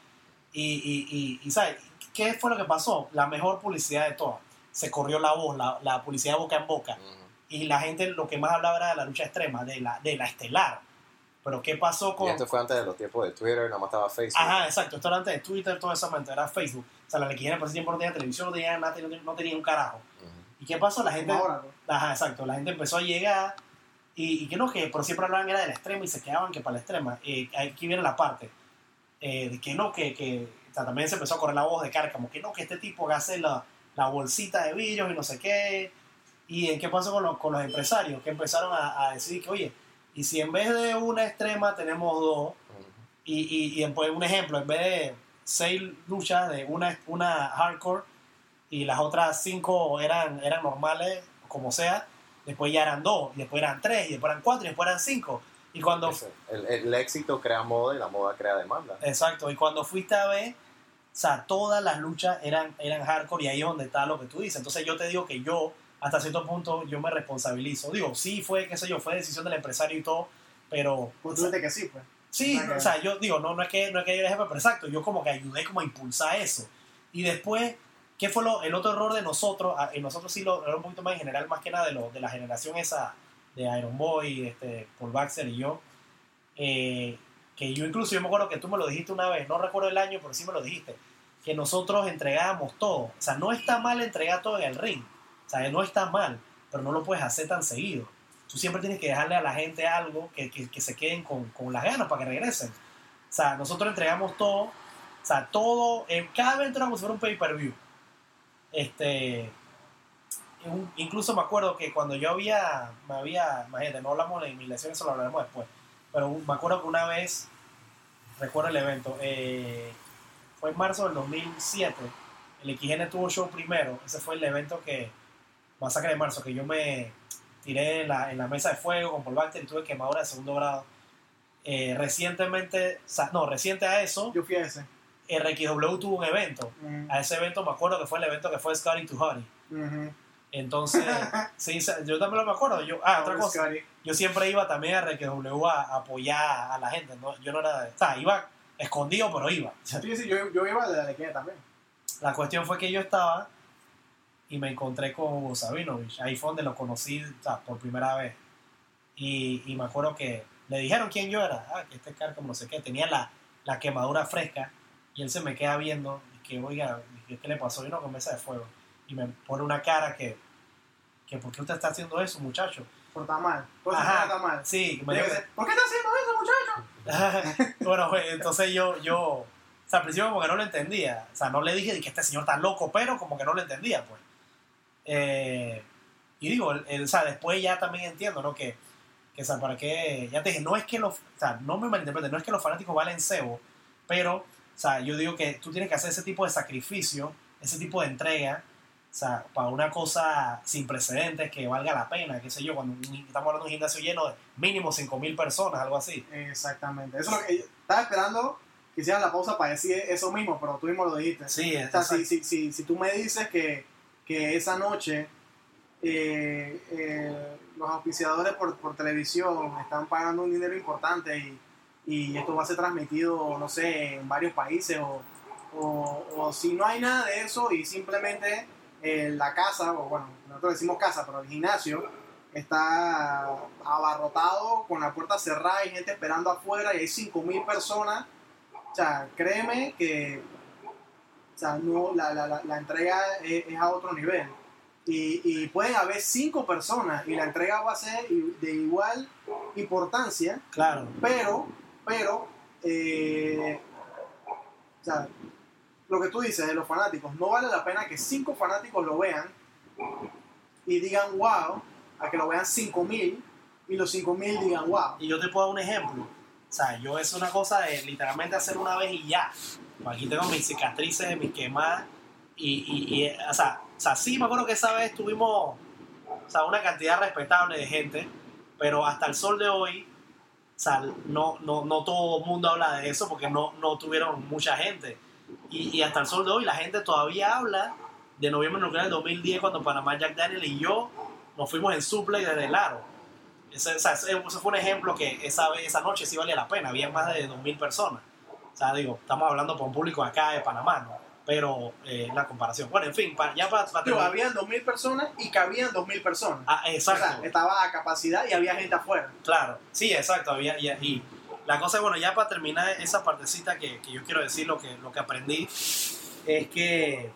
Y ¿sabes? ¿Qué fue lo que pasó? La mejor publicidad de todas. Se corrió la voz, la publicidad boca en boca. Y la gente lo que más hablaba era de la lucha extrema, de la estelar. Pero ¿qué pasó Y con...? esto fue antes de los tiempos de Twitter, nada más estaba Facebook. Ajá, exacto. Esto era antes de Twitter, todo eso, era Facebook. O sea, la LXN por ese tiempo no tenía televisión, no tenía nada, no tenía un carajo. Ujú. ¿Y qué pasó? La gente... Como ahora, pues. Ajá, exacto. La gente empezó a llegar y que no, que pero siempre hablaban era del extremo y se quedaban que para la extrema. Aquí viene la parte de que no, o sea, también se empezó a correr la voz de cara, como que no, que este tipo hace la bolsita de vidrios y no sé qué. ¿Y qué pasó con los empresarios? Que empezaron a decir que, oye, y si en vez de una extrema tenemos 2, Ujú. y después un ejemplo, en vez de 6 luchas de una hardcore y las otras 5 eran normales, como sea, después ya eran 2, y después eran 3, y después eran 4, y después eran 5. Y cuando... El éxito crea moda y la moda crea demanda. Exacto, y cuando fuiste a ver, o sea, todas las luchas eran hardcore y ahí es donde está lo que tú dices. Entonces yo te digo que yo, hasta cierto punto, yo me responsabilizo. Digo, sí fue, qué sé yo, fue decisión del empresario y todo, pero... Pues tú dices que sí, pues. Sí, Okay. o sea, yo digo, no es que yo era el jefe, pero exacto, yo como que ayudé como a impulsar eso. Y después, ¿qué fue el otro error de nosotros? Y nosotros sí lo era un poquito más en general, más que nada de la generación esa de Iron Boy, Paul Baxter y yo. Que yo incluso, yo me acuerdo que tú me lo dijiste una vez, no recuerdo el año, pero sí me lo dijiste, que nosotros entregábamos todo. O sea, no está mal entregar todo en el ring. O sea, no está mal, pero no lo puedes hacer tan seguido. Tú siempre tienes que dejarle a la gente algo que se queden con las ganas para que regresen. O sea, nosotros entregamos todo. O sea, todo, cada evento era como si fuera un pay-per-view. Incluso me acuerdo que cuando yo imagínate, no hablamos de inmigración, eso lo hablaremos después. Pero me acuerdo que una vez, recuerdo el evento, fue en marzo del 2007, el XN tuvo show primero. Ese fue el evento Masacre de Marzo, que yo me tiré en la mesa de fuego con Paul Baxter y tuve quemadura de segundo grado. Reciente a eso, Yo fui a ese. RXW tuvo un evento. A ese evento me acuerdo que fue el evento que fue Scotty to Honey. Entonces, sí, yo también lo me acuerdo. Otra cosa, yo siempre iba también a RXW a apoyar a la gente, ¿no? Yo no era, iba escondido, pero iba. Sí, yo iba de la Alequia también. La cuestión fue que yo estaba y me encontré con Hugo Sabinovich. Ahí fue donde lo conocí, por primera vez. Y me acuerdo que le dijeron quién yo era. Que este cara como no sé qué, tenía la quemadura fresca. Y él se me queda viendo y que, oiga, ¿qué le pasó? Vino con mesa de fuego. Y me pone una cara que ¿por qué usted está haciendo eso, muchacho? Por estar mal. Por Ajá, está mal. sí. ¿Por qué está haciendo eso, muchacho? Bueno, pues, entonces yo, al principio como que no lo entendía. No le dije que este señor está loco, pero como que no lo entendía, pues. Y digo, después ya también entiendo, ¿no? Que para qué, ya te dije, no es que no me malinterpreten, no es que los fanáticos valen cebo, pero, yo digo que tú tienes que hacer ese tipo de sacrificio, ese tipo de entrega, para una cosa sin precedentes que valga la pena, qué sé yo, cuando estamos hablando de un gimnasio lleno de mínimo 5,000 personas, algo así. Exactamente. Eso es lo que estaba esperando que hicieran la pausa para decir eso mismo, pero tú mismo lo dijiste. Sí, si tú me dices que esa noche los auspiciadores por televisión están pagando un dinero importante y esto va a ser transmitido, no sé, en varios países o si no hay nada de eso y simplemente la casa, o bueno, nosotros decimos casa, pero el gimnasio está abarrotado con la puerta cerrada y gente esperando afuera y hay 5,000 personas, créeme que no, la entrega es a otro nivel. Y pueden haber 5 personas y la entrega va a ser de igual importancia. Claro. Pero lo que tú dices de los fanáticos, no vale la pena que 5 fanáticos lo vean y digan wow, a que lo vean 5,000 y los 5,000 digan wow. Y yo te puedo dar un ejemplo. Yo es una cosa de literalmente hacer una vez y ya. Aquí tengo mis cicatrices, mis quemadas y sí, me acuerdo que esa vez tuvimos una cantidad respetable de gente, pero hasta el sol de hoy, no todo el mundo habla de eso porque no tuvieron mucha gente. Y hasta el sol de hoy la gente todavía habla de noviembre nuclear del 2010 cuando Panamá Jack Daniel y yo nos fuimos en suplex desde el aro. Ese fue un ejemplo que esa noche sí valía la pena, había más de 2,000 personas. Estamos hablando para un público acá de Panamá, ¿no? Pero la comparación. Bueno, en fin, habían 2,000 personas y cabían 2,000 personas. Exacto. Estaba a capacidad y había gente afuera. Claro, sí, exacto. Y la cosa, bueno, ya para terminar esa partecita que yo quiero decir, lo que aprendí es que,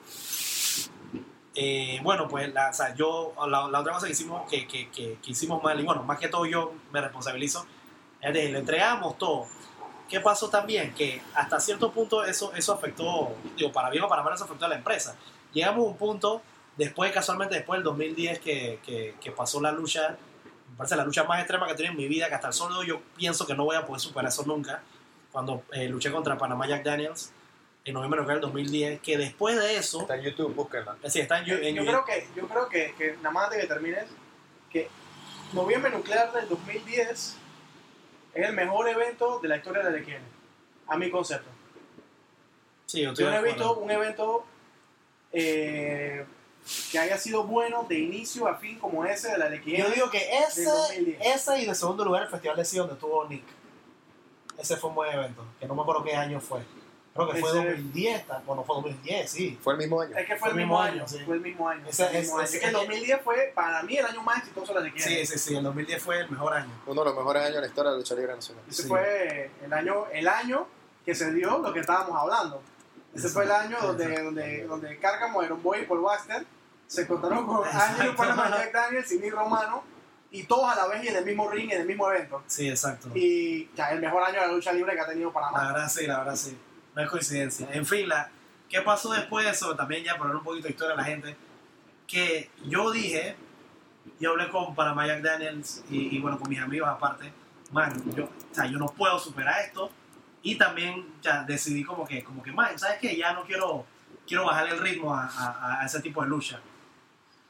bueno, pues la otra cosa que hicimos, que hicimos mal, y bueno, más que todo yo me responsabilizo, es de le entregamos todo. ¿Qué pasó también? Que hasta cierto punto eso afectó, para bien o para mal, eso afectó a la empresa. Llegamos a un punto, casualmente después del 2010 que pasó la lucha, me parece la lucha más extrema que he tenido en mi vida, que hasta el sol de hoy yo pienso que no voy a poder superar eso nunca, cuando luché contra Panamá Jack Daniels en noviembre del 2010, que después de eso... Está en YouTube, búsquenla. Sí, está en YouTube. Yo creo que nada más antes de que termines, que noviembre nuclear del 2010... es el mejor evento de la historia de la LQN, a mi concepto. Sí, yo no he visto un evento que haya sido bueno de inicio a fin como ese de la LQN. Yo digo que ese y de segundo lugar el Festival de Sí donde estuvo Nick. Ese fue un buen evento, que no me acuerdo qué año fue. Creo que fue 2010, bueno, fue 2010, sí. Fue el mismo año. Es que fue el mismo año, sí. Fue el mismo año. Es que el 2010 fue, para mí, el año más exitoso de la LQN. Sí, el 2010 fue el mejor año. Uno de los mejores años de la historia de la lucha libre nacional. Ese fue el año que se dio lo que estábamos hablando. Ese fue el año donde Cárcamo, Iron Boy y Paul Baxter se encontraron con Ángel Panamá Jack Daniels y Nick Romano, y todos a la vez y en el mismo ring, en el mismo evento. Sí, exacto. Y ya, el mejor año de la lucha libre que ha tenido Panamá. La verdad sí. No es coincidencia. En fin, ¿qué pasó después de eso? También ya para dar un poquito de historia a la gente. Que yo hablé con Panamá Jack Daniels y bueno, con mis amigos aparte. Man, yo no puedo superar esto. Y también ya decidí como que man, ¿sabes qué? Ya no quiero bajar el ritmo a ese tipo de lucha.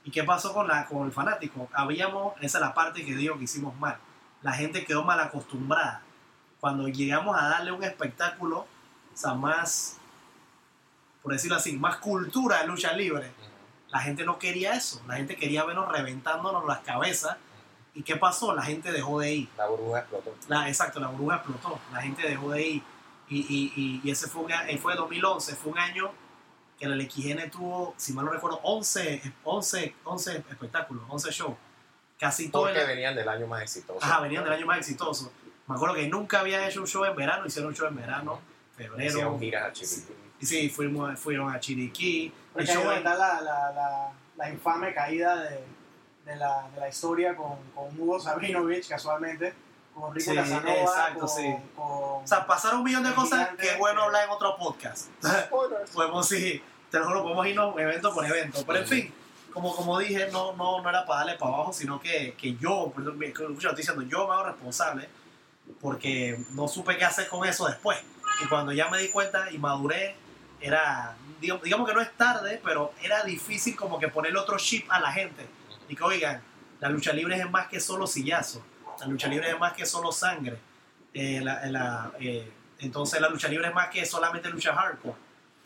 ¿Y qué pasó con el fanático? Esa es la parte que digo que hicimos mal. La gente quedó mal acostumbrada. Cuando llegamos a darle un espectáculo, o sea, más, por decirlo así, más cultura de lucha libre, la gente no quería eso. La gente quería vernos reventándonos las cabezas. ¿Y qué pasó? La gente dejó de ir. La burbuja explotó. Exacto, la burbuja explotó. La gente dejó de ir. Y ese fue 2011. Fue un año que el LXN tuvo, si mal no recuerdo, 11 espectáculos, 11 shows. Casi todo. Porque venían del año más exitoso. Ajá, venían del año más exitoso. Me acuerdo que nunca había hecho un show en verano. Hicieron un show en verano, febrero. Hicieron giras a Chiriquí. Sí, fueron a Chiriquí. Porque ahí está la infame caída de la historia con Hugo Sabinovich, casualmente, con Rico Sí, Casanova, exacto, sí. O sea, pasaron un millón de cosas Gigante, que es bueno hablar en otro podcast. Spoilers. Podemos, sí, te lo juro, podemos irnos evento por evento. Pero en fin, como dije, no era para darle para abajo, sino que yo, estoy diciendo, yo me hago responsable porque no supe qué hacer con eso después. Y cuando ya me di cuenta y maduré, digamos que no es tarde, pero era difícil como que ponerle otro chip a la gente. Y que, oigan, la lucha libre es más que solo sillazo. La lucha libre es más que solo sangre. Entonces la lucha libre es más que solamente lucha hardcore.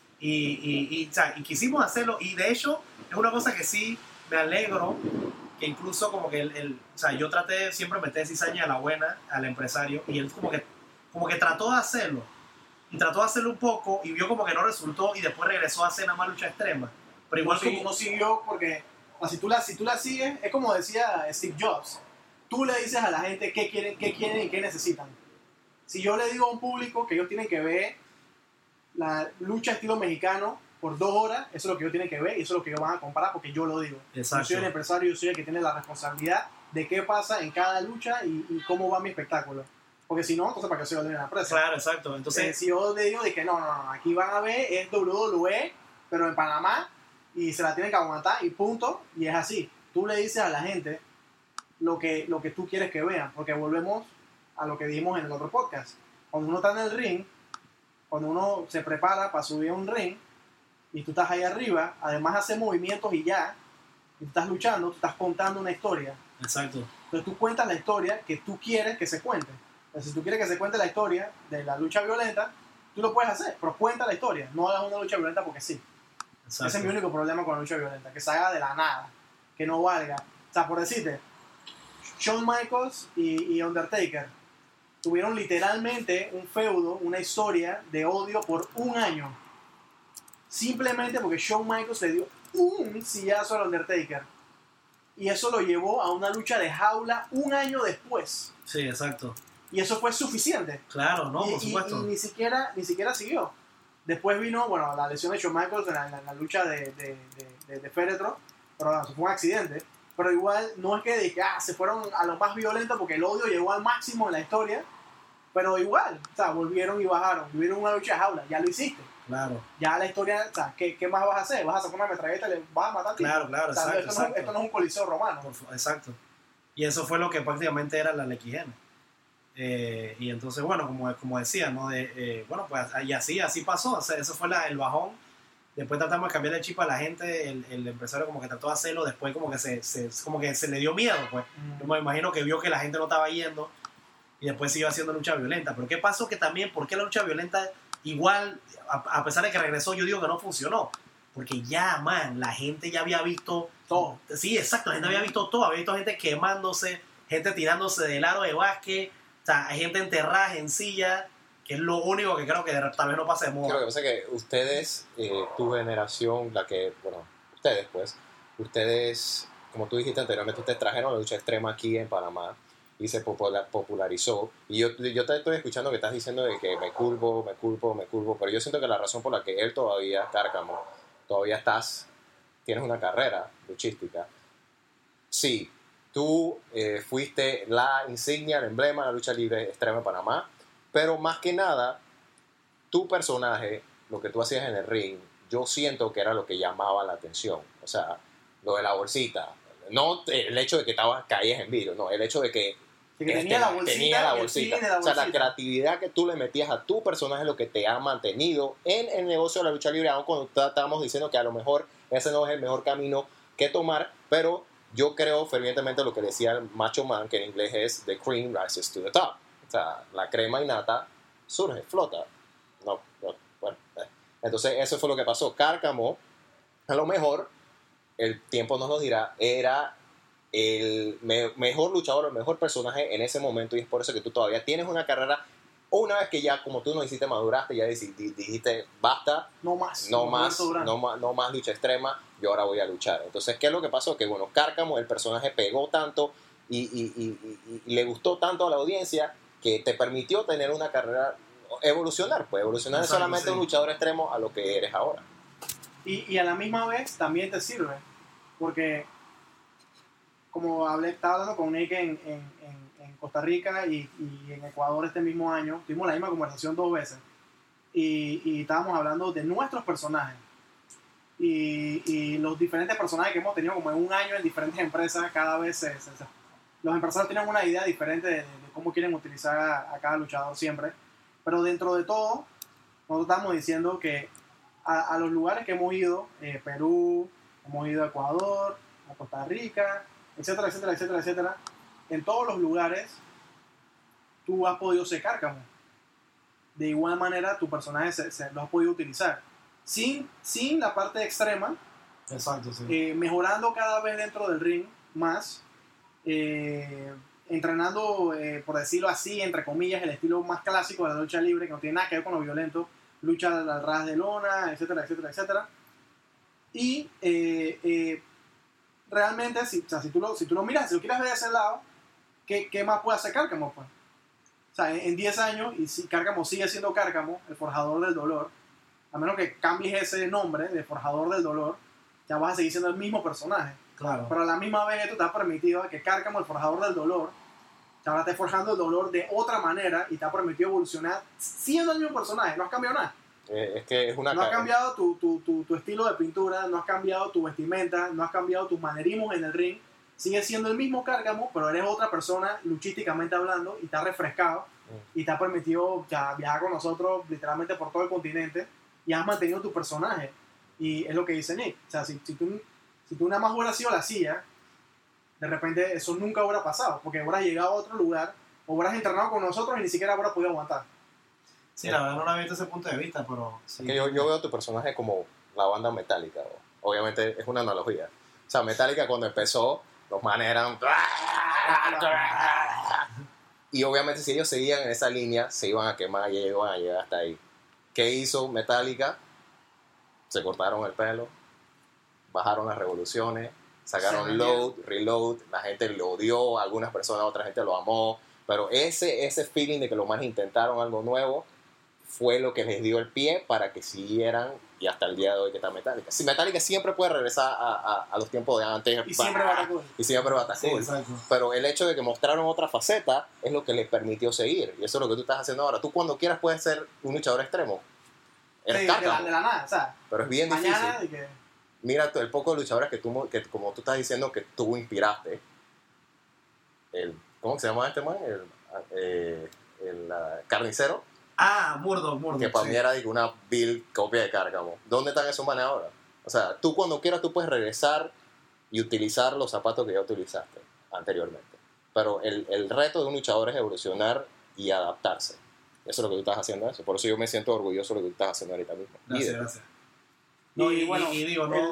O sea, y quisimos hacerlo. Y de hecho, es una cosa que sí me alegro. Que incluso como que o sea, yo traté de siempre meter cizaña a la buena, al empresario. Y él como que trató de hacerlo. Y trató de hacerlo un poco. Y vio como que no resultó. Y después regresó a hacer nada más lucha extrema. Pero igual no siguió porque si tú la sigues, es como decía Steve Jobs. Tú le dices a la gente qué quieren y qué necesitan. Si yo le digo a un público que ellos tienen que ver la lucha estilo mexicano por 2 horas, eso es lo que ellos tienen que ver y eso es lo que ellos van a comprar porque yo lo digo. Exacto. Yo soy el empresario, yo soy el que tiene la responsabilidad de qué pasa en cada lucha y cómo va mi espectáculo. Porque si no, entonces ¿para qué soy el de la empresa? Claro, exacto. Entonces, si yo le digo de que no, aquí van a ver, es WWE, pero en Panamá, y se la tienen que aguantar y punto, y es así. Tú le dices a la gente lo que tú quieres que vean, porque volvemos a lo que dijimos en el otro podcast. Cuando uno está en el ring, cuando uno se prepara para subir a un ring, y tú estás ahí arriba, además hace movimientos y ya, y tú estás luchando, tú estás contando una historia. exacto. Entonces tú cuentas la historia que tú quieres que se cuente. Entonces, si tú quieres que se cuente la historia de la lucha violenta, tú lo puedes hacer, pero cuenta la historia. No hagas una lucha violenta porque sí. Exacto. Ese es mi único problema con la lucha violenta, que se haga de la nada, que no valga. O sea, por decirte, Shawn Michaels y Undertaker tuvieron literalmente un feudo, una historia de odio por 1 año. Simplemente porque Shawn Michaels le dio un sillazo al Undertaker. Y eso lo llevó a una lucha de jaula 1 año después. Sí, exacto. Y eso fue suficiente. Claro, no, por supuesto. Y ni siquiera siguió. Después vino, bueno, la lesión de Shawn Michaels en la lucha de féretro, pero bueno, eso fue un accidente. Pero igual, no es que se fueron a lo más violento porque el odio llegó al máximo en la historia, pero igual, o sea, volvieron y bajaron. Tuvieron una lucha de jaula, ya lo hiciste. Claro. Ya la historia, o sea, ¿qué más vas a hacer? ¿Vas a sacar una metralleta y le vas a matar? Claro, o sea, exacto. Esto no es un coliseo romano. Exacto. Y eso fue lo que prácticamente era la LXN. Y entonces, bueno, como decía, ¿no? Bueno, pues y así pasó. O sea, eso fue el bajón. Después tratamos de cambiar el chip a la gente. El empresario como que trató de hacerlo. Después como que se le dio miedo, pues. Yo me imagino que vio que la gente no estaba yendo. Y después siguió haciendo lucha violenta. Pero ¿qué pasó? Que también, ¿por qué la lucha violenta igual, a pesar de que regresó, yo digo que no funcionó? Porque ya, la gente ya había visto todo. Sí, exacto, la gente había visto todo. Había visto gente quemándose, gente tirándose del aro de básquet, o sea, hay gente enterrada en silla, que es lo único que creo que tal vez no pase de moda. Creo que pasa que ustedes, tu generación, ustedes, como tú dijiste anteriormente, ustedes trajeron la lucha extrema aquí en Panamá y se popularizó. Y yo te estoy escuchando que estás diciendo de que me culpo, pero yo siento que la razón por la que él todavía, Cárcamo, todavía tienes una carrera luchística. Sí, tú fuiste la insignia, el emblema de la lucha libre extrema en Panamá, pero más que nada, tu personaje, lo que tú hacías en el ring, yo siento que era lo que llamaba la atención. O sea, lo de la bolsita. No el hecho de que caías en vidrio, no, el hecho de que tenía la bolsita. O sea, la creatividad que tú le metías a tu personaje es lo que te ha mantenido en el negocio de la lucha libre, aun cuando estábamos diciendo que a lo mejor ese no es el mejor camino qué tomar, pero yo creo fervientemente lo que decía el Macho Man, que en inglés es the cream rises to the top. O sea, la crema innata surge, flota. Bueno. Entonces, eso fue lo que pasó. Cárcamo, a lo mejor, el tiempo nos lo dirá, era el mejor luchador, el mejor personaje en ese momento, y es por eso que tú todavía tienes una carrera. Una vez que ya, como tú nos hiciste, maduraste, ya dijiste, basta, No más. no más lucha extrema, yo ahora voy a luchar. Entonces, ¿qué es lo que pasó? Que bueno, Cárcamo, el personaje pegó tanto y le gustó tanto a la audiencia que te permitió tener una carrera, evolucionar Exacto, solamente sí. un luchador extremo a lo que eres ahora. Y a la misma vez también te sirve, porque como estaba hablando con Nick en Costa Rica y en Ecuador este mismo año, tuvimos la misma conversación 2 veces y estábamos hablando de nuestros personajes y los diferentes personajes que hemos tenido como en un año en diferentes empresas. Cada vez los empresarios tienen una idea diferente de cómo quieren utilizar a cada luchador siempre, pero dentro de todo nosotros estamos diciendo que a los lugares que hemos ido, Perú, hemos ido a Ecuador, a Costa Rica, etcétera, etcétera, etcétera, etcétera, en todos los lugares tú has podido ser Cárcamo. De igual manera tu personaje lo has podido utilizar sin la parte extrema, Exacto, sí. mejorando cada vez dentro del ring más, entrenando, por decirlo así, entre comillas, el estilo más clásico de la lucha libre, que no tiene nada que ver con lo violento, lucha al ras de lona, etcétera, etcétera, etcétera. Y realmente, si tú lo miras, si lo quieres ver de ese lado, ¿qué más puede hacer Cárcamo? Pues? O sea, en 10 años, y si Cárcamo sigue siendo Cárcamo, el forjador del dolor, a menos que cambies ese nombre de forjador del dolor, ya vas a seguir siendo el mismo personaje. Claro. Pero a la misma vez esto te ha permitido que Cárcamo, el forjador del dolor, ahora esté forjando el dolor de otra manera y te ha permitido evolucionar siendo el mismo personaje. No has cambiado nada. Es que es una No has cambiado tu estilo de pintura, no has cambiado tu vestimenta, no has cambiado tus manerismos en el ring. Sigues siendo el mismo Cárcamo, pero eres otra persona luchísticamente hablando y te ha refrescado y te ha permitido viajar con nosotros literalmente por todo el continente y has mantenido tu personaje. Y es lo que dice Nick. O sea, si tú nada más hubieras sido la silla, de repente eso nunca hubiera pasado, porque hubieras llegado a otro lugar, o hubieras entrenado con nosotros y ni siquiera hubieras podido aguantar. Sí, la verdad no lo había visto ese punto de vista, pero sí. Es que yo veo a tu personaje como la banda Metallica. Obviamente es una analogía. O sea, Metallica cuando empezó, los manes eran... Y obviamente si ellos seguían en esa línea, se iban a quemar y iban a llegar hasta ahí. ¿Qué hizo Metallica? Se cortaron el pelo, bajaron las revoluciones, sacaron load, reload, la gente lo odió, algunas personas, otra gente lo amó, pero ese feeling de que los manes intentaron algo nuevo fue lo que les dio el pie para que siguieran y hasta el día de hoy que está Metallica. Si Metallica siempre puede regresar a los tiempos de antes. Y siempre va a estar cool. Y siempre va a estar cool. Sí, pero el hecho de que mostraron otra faceta es lo que les permitió seguir. Y eso es lo que tú estás haciendo ahora. Tú cuando quieras puedes ser un luchador extremo. Eres Cárcamo. De la nada, o sea. Pero es bien mañana difícil. Mira el poco de luchadores que como tú estás diciendo que tú inspiraste. ¿Cómo se llama este man? El carnicero. Murdoch. Que para sí. mí era una vil copia de Cárcamo. ¿Dónde están esos manes ahora? O sea, tú cuando quieras tú puedes regresar y utilizar los zapatos que ya utilizaste anteriormente. Pero el reto de un luchador es evolucionar y adaptarse. Eso es lo que tú estás haciendo eso. Por eso yo me siento orgulloso de lo que tú estás haciendo ahorita mismo. Gracias. No, y bueno, digo, no.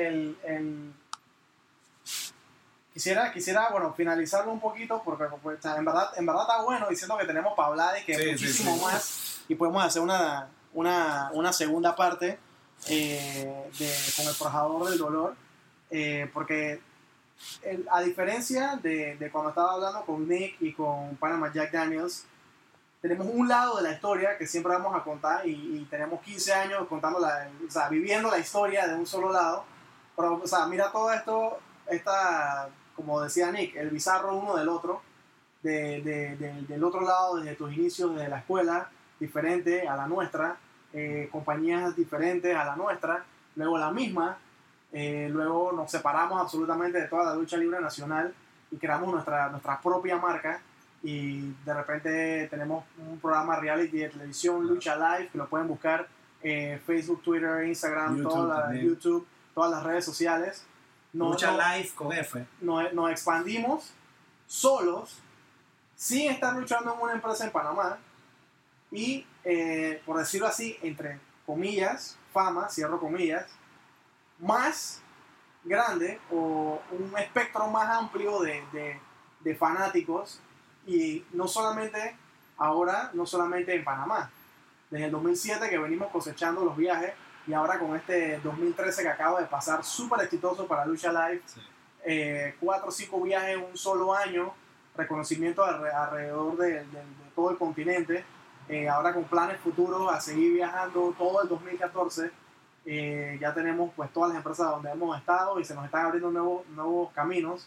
Quisiera, bueno, finalizarlo un poquito porque pues, en verdad está bueno diciendo que tenemos para hablar y que Sí, muchísimo sí. más y podemos hacer una segunda parte con el forjador del dolor, porque a diferencia de cuando estaba hablando con Nick y con Panama Jack Daniels, tenemos un lado de la historia que siempre vamos a contar y tenemos 15 años contando viviendo la historia de un solo lado, pero o sea, mira todo esto, como decía Nick, el bizarro uno del otro, del otro lado, desde tus inicios, desde la escuela, diferente a la nuestra, compañías diferentes a la nuestra, luego la misma, luego nos separamos absolutamente de toda la lucha libre nacional y creamos nuestra propia marca y de repente tenemos un programa reality de televisión, Lucha Live, que lo pueden buscar Facebook, Twitter, Instagram, YouTube, YouTube, todas las redes sociales. Lucha Live con F. Nos expandimos solos, sin estar luchando en una empresa en Panamá y, por decirlo así, entre comillas, fama, cierro comillas, más grande o un espectro más amplio de fanáticos, y no solamente ahora, no solamente en Panamá, desde el 2007 que venimos cosechando los viajes, y ahora con este 2013 que acaba de pasar súper exitoso para Lucha Live, Sí. 4 o 5 viajes en un solo año, reconocimiento alrededor de todo el continente, ahora con planes futuros a seguir viajando todo el 2014. Ya tenemos pues todas las empresas donde hemos estado y se nos están abriendo nuevos caminos,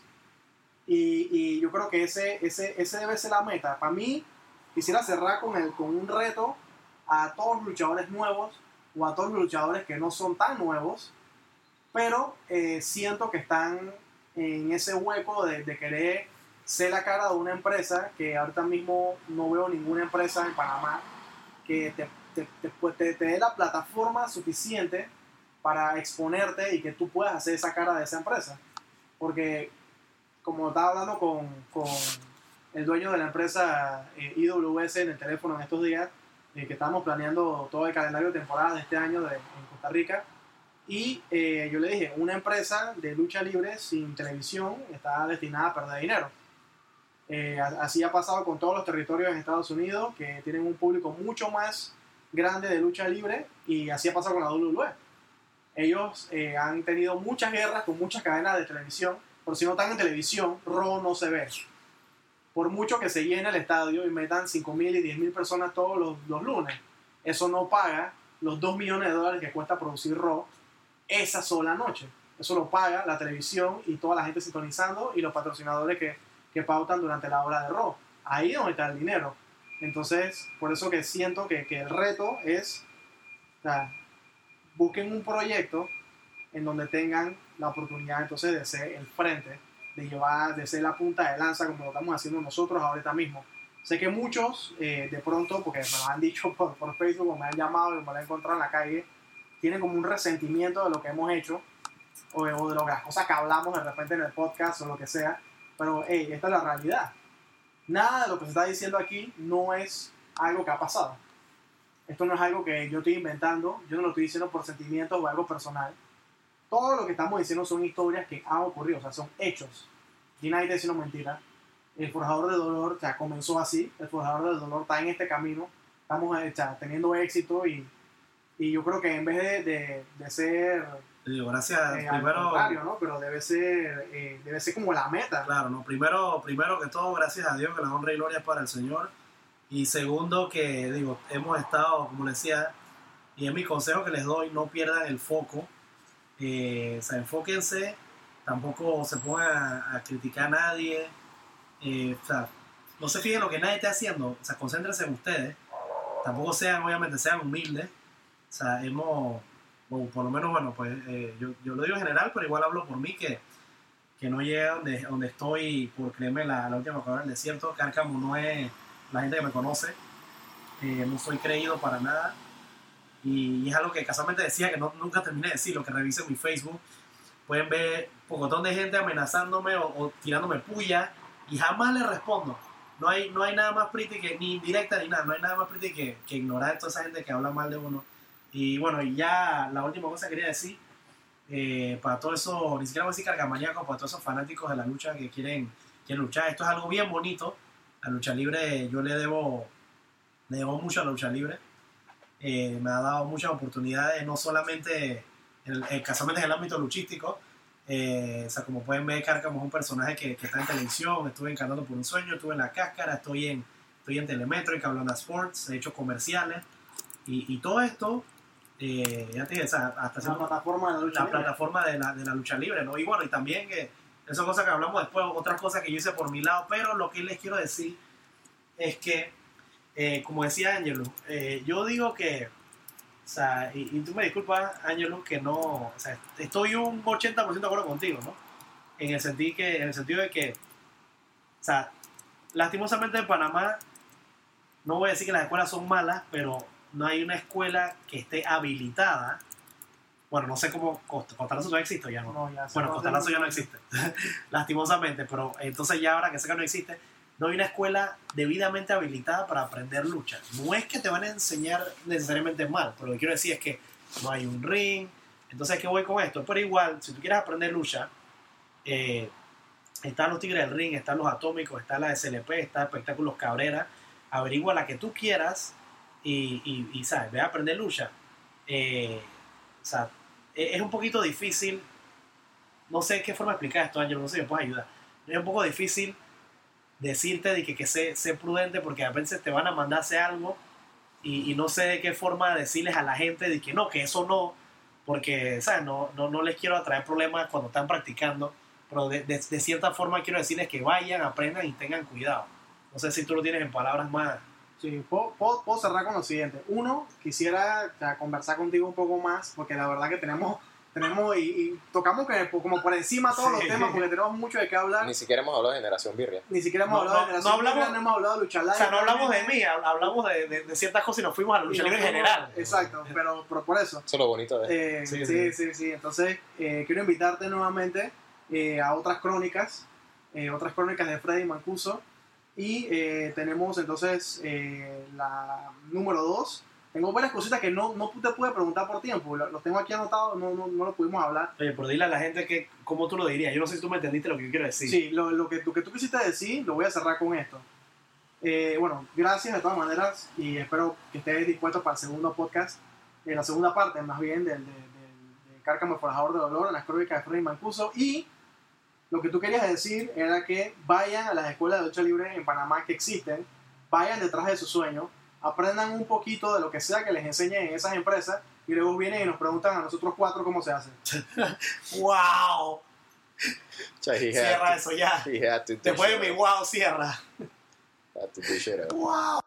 y yo creo que ese debe ser la meta. Para mí, quisiera cerrar con un reto a todos los luchadores nuevos o a todos los luchadores que no son tan nuevos, pero siento que están en ese hueco de querer ser la cara de una empresa, que ahorita mismo no veo ninguna empresa en Panamá que te dé la plataforma suficiente para exponerte y que tú puedas hacer esa cara de esa empresa. Porque, como estaba hablando con el dueño de la empresa IWS en el teléfono en estos días, que estamos planeando todo el calendario de temporada de este año en Costa Rica, y yo le dije, una empresa de lucha libre sin televisión está destinada a perder dinero. Así ha pasado con todos los territorios en Estados Unidos, que tienen un público mucho más grande de lucha libre, y así ha pasado con la WWE. Ellos han tenido muchas guerras con muchas cadenas de televisión, pero si no están en televisión, Raw no se ve. Por mucho que se llene el estadio y metan 5,000 y 10,000 personas todos los lunes, eso no paga los $2 millones que cuesta producir Raw esa sola noche. Eso lo paga la televisión y toda la gente sintonizando y los patrocinadores que pautan durante la hora de Raw. Ahí es donde está el dinero. Entonces, por eso que siento que el reto es, o sea, busquen un proyecto en donde tengan la oportunidad entonces de ser el frente, de ser la punta de lanza, como lo estamos haciendo nosotros ahorita mismo. Sé que muchos, de pronto, porque me lo han dicho por Facebook, o me han llamado y me lo han encontrado en la calle, tienen como un resentimiento de lo que hemos hecho, o de las cosas que hablamos de repente en el podcast o lo que sea. Pero esta es la realidad. Nada de lo que se está diciendo aquí no es algo que ha pasado. Esto no es algo que yo estoy inventando, yo no lo estoy diciendo por sentimientos o algo personal. Todo lo que estamos diciendo son historias que han ocurrido, o sea, son hechos. Y nadie está diciendo mentira. El Forjador del Dolor, o sea, comenzó así. El Forjador del Dolor está en este camino. Estamos teniendo éxito, y yo creo que en vez de ser Digo, gracias. al Primero, contrario, ¿no? Pero debe ser como la meta. claro, ¿no? Primero que todo, gracias a Dios, que la honra y gloria es para el Señor. Y segundo, que digo, hemos estado, como les decía, y es mi consejo que les doy, no pierdan el foco. O sea, enfóquense, tampoco se pongan a criticar a nadie. O sea, no se fijen en lo que nadie esté haciendo, o sea, concéntrense en ustedes. Tampoco obviamente sean humildes. O sea, o por lo menos, bueno, pues yo lo digo en general, pero igual hablo por mí, que no llegué donde estoy por creerme la última palabra del desierto. Cárcamo no es la gente que me conoce, no soy creído para nada, y es algo que casualmente decía que nunca terminé de decir. Lo que revisen mi Facebook, pueden ver un montón de gente amenazándome o tirándome puya, y jamás les respondo. No hay nada más pretty que, ni indirecta ni nada, no hay nada más pretty que ignorar a toda esa gente que habla mal de uno. Y bueno, y ya la última cosa que quería decir, para todo eso, ni siquiera voy a decir cargamaníacos, para todos esos fanáticos de la lucha que quieren luchar, esto es algo bien bonito. La lucha libre, yo le debo mucho a la lucha libre. Me ha dado muchas oportunidades, no solamente casualmente en el ámbito luchístico. O sea, como pueden ver, Cárcamo es un personaje que está en televisión. Estuve en Cantando por un Sueño, estuve en La Cáscara, estoy en Telemetro, en Cablona Sports, he hecho comerciales, y todo esto, ya te digo, o sea, hasta La plataforma de la lucha la libre. plataforma de la lucha libre, ¿no? Y bueno, y también que esas cosas que hablamos después, otras cosas que yo hice por mi lado, pero lo que les quiero decir es que, como decía Ángelo, yo digo que, o sea, y tú me disculpas, Ángelo, que no, o sea, estoy un 80% de acuerdo contigo, ¿no? En el sentido de que, o sea, lastimosamente en Panamá, no voy a decir que las escuelas son malas, pero no hay una escuela que esté habilitada Bueno, no sé cómo Costalazo no existe, ya no. No, ya Bueno, se- Costalazo ya no existe, lastimosamente, pero entonces ya ahora que sé que no existe, no hay una escuela debidamente habilitada para aprender lucha. No es que te van a enseñar necesariamente mal, pero lo que quiero decir es que no hay un ring. Entonces, ¿qué voy con esto? Pero igual, si tú quieres aprender lucha, están los Tigres del Ring, están los Atómicos, está la SLP, está Espectáculos Cabrera. Averigua la que tú quieras y ¿sabes? Ve a aprender lucha. O sea, es un poquito difícil. No sé qué forma de explicar esto, Ángel, no sé si me puedes ayudar. Es un poco difícil decirte de que sé prudente porque a veces te van a mandar a hacer algo y no sé de qué forma decirles a la gente de que no, que eso no, porque ¿sabes? No les quiero atraer problemas cuando están practicando, pero de cierta forma quiero decirles que vayan, aprendan y tengan cuidado. No sé si tú lo tienes en palabras más. Sí, puedo cerrar con lo siguiente. Uno, quisiera conversar contigo un poco más, porque la verdad que tenemos y tocamos como por encima todos los Sí. temas, porque tenemos mucho de qué hablar. Ni siquiera hemos hablado de Generación Birria. Ni siquiera hemos No, hablado no, de Generación no hablamos- Birria, no hemos hablado de lucha libre. O sea, no hablamos de mí, hablamos de ciertas cosas y nos fuimos a la lucha libre en general. Exacto, pero por eso. Eso es lo bonito de... Sí. Entonces, quiero invitarte nuevamente a otras crónicas de Freddy Mancuso. Y tenemos entonces la número 2. Tengo varias cositas que no te pude preguntar por tiempo. Los tengo aquí anotados, no lo pudimos hablar. Oye, pero dile a la gente que cómo tú lo dirías. Yo no sé si tú me entendiste lo que yo quiero decir. Sí, lo que tú quisiste decir, lo voy a cerrar con esto. Bueno, gracias de todas maneras y espero que estés dispuesto para el segundo podcast, la segunda parte más bien del Cárcamo Forjador de Dolor en las crónicas de Freddy Mancuso. Y lo que tú querías decir era que vayan a las escuelas de lucha libre en Panamá que existen, vayan detrás de su sueño, aprendan un poquito de lo que sea que les enseñen en esas empresas y luego vienen y nos preguntan a nosotros 4 cómo se hace. ¡Wow! He Cierra eso ya. had to Después de mi wow, cierra. Had to dish it out. ¡Wow!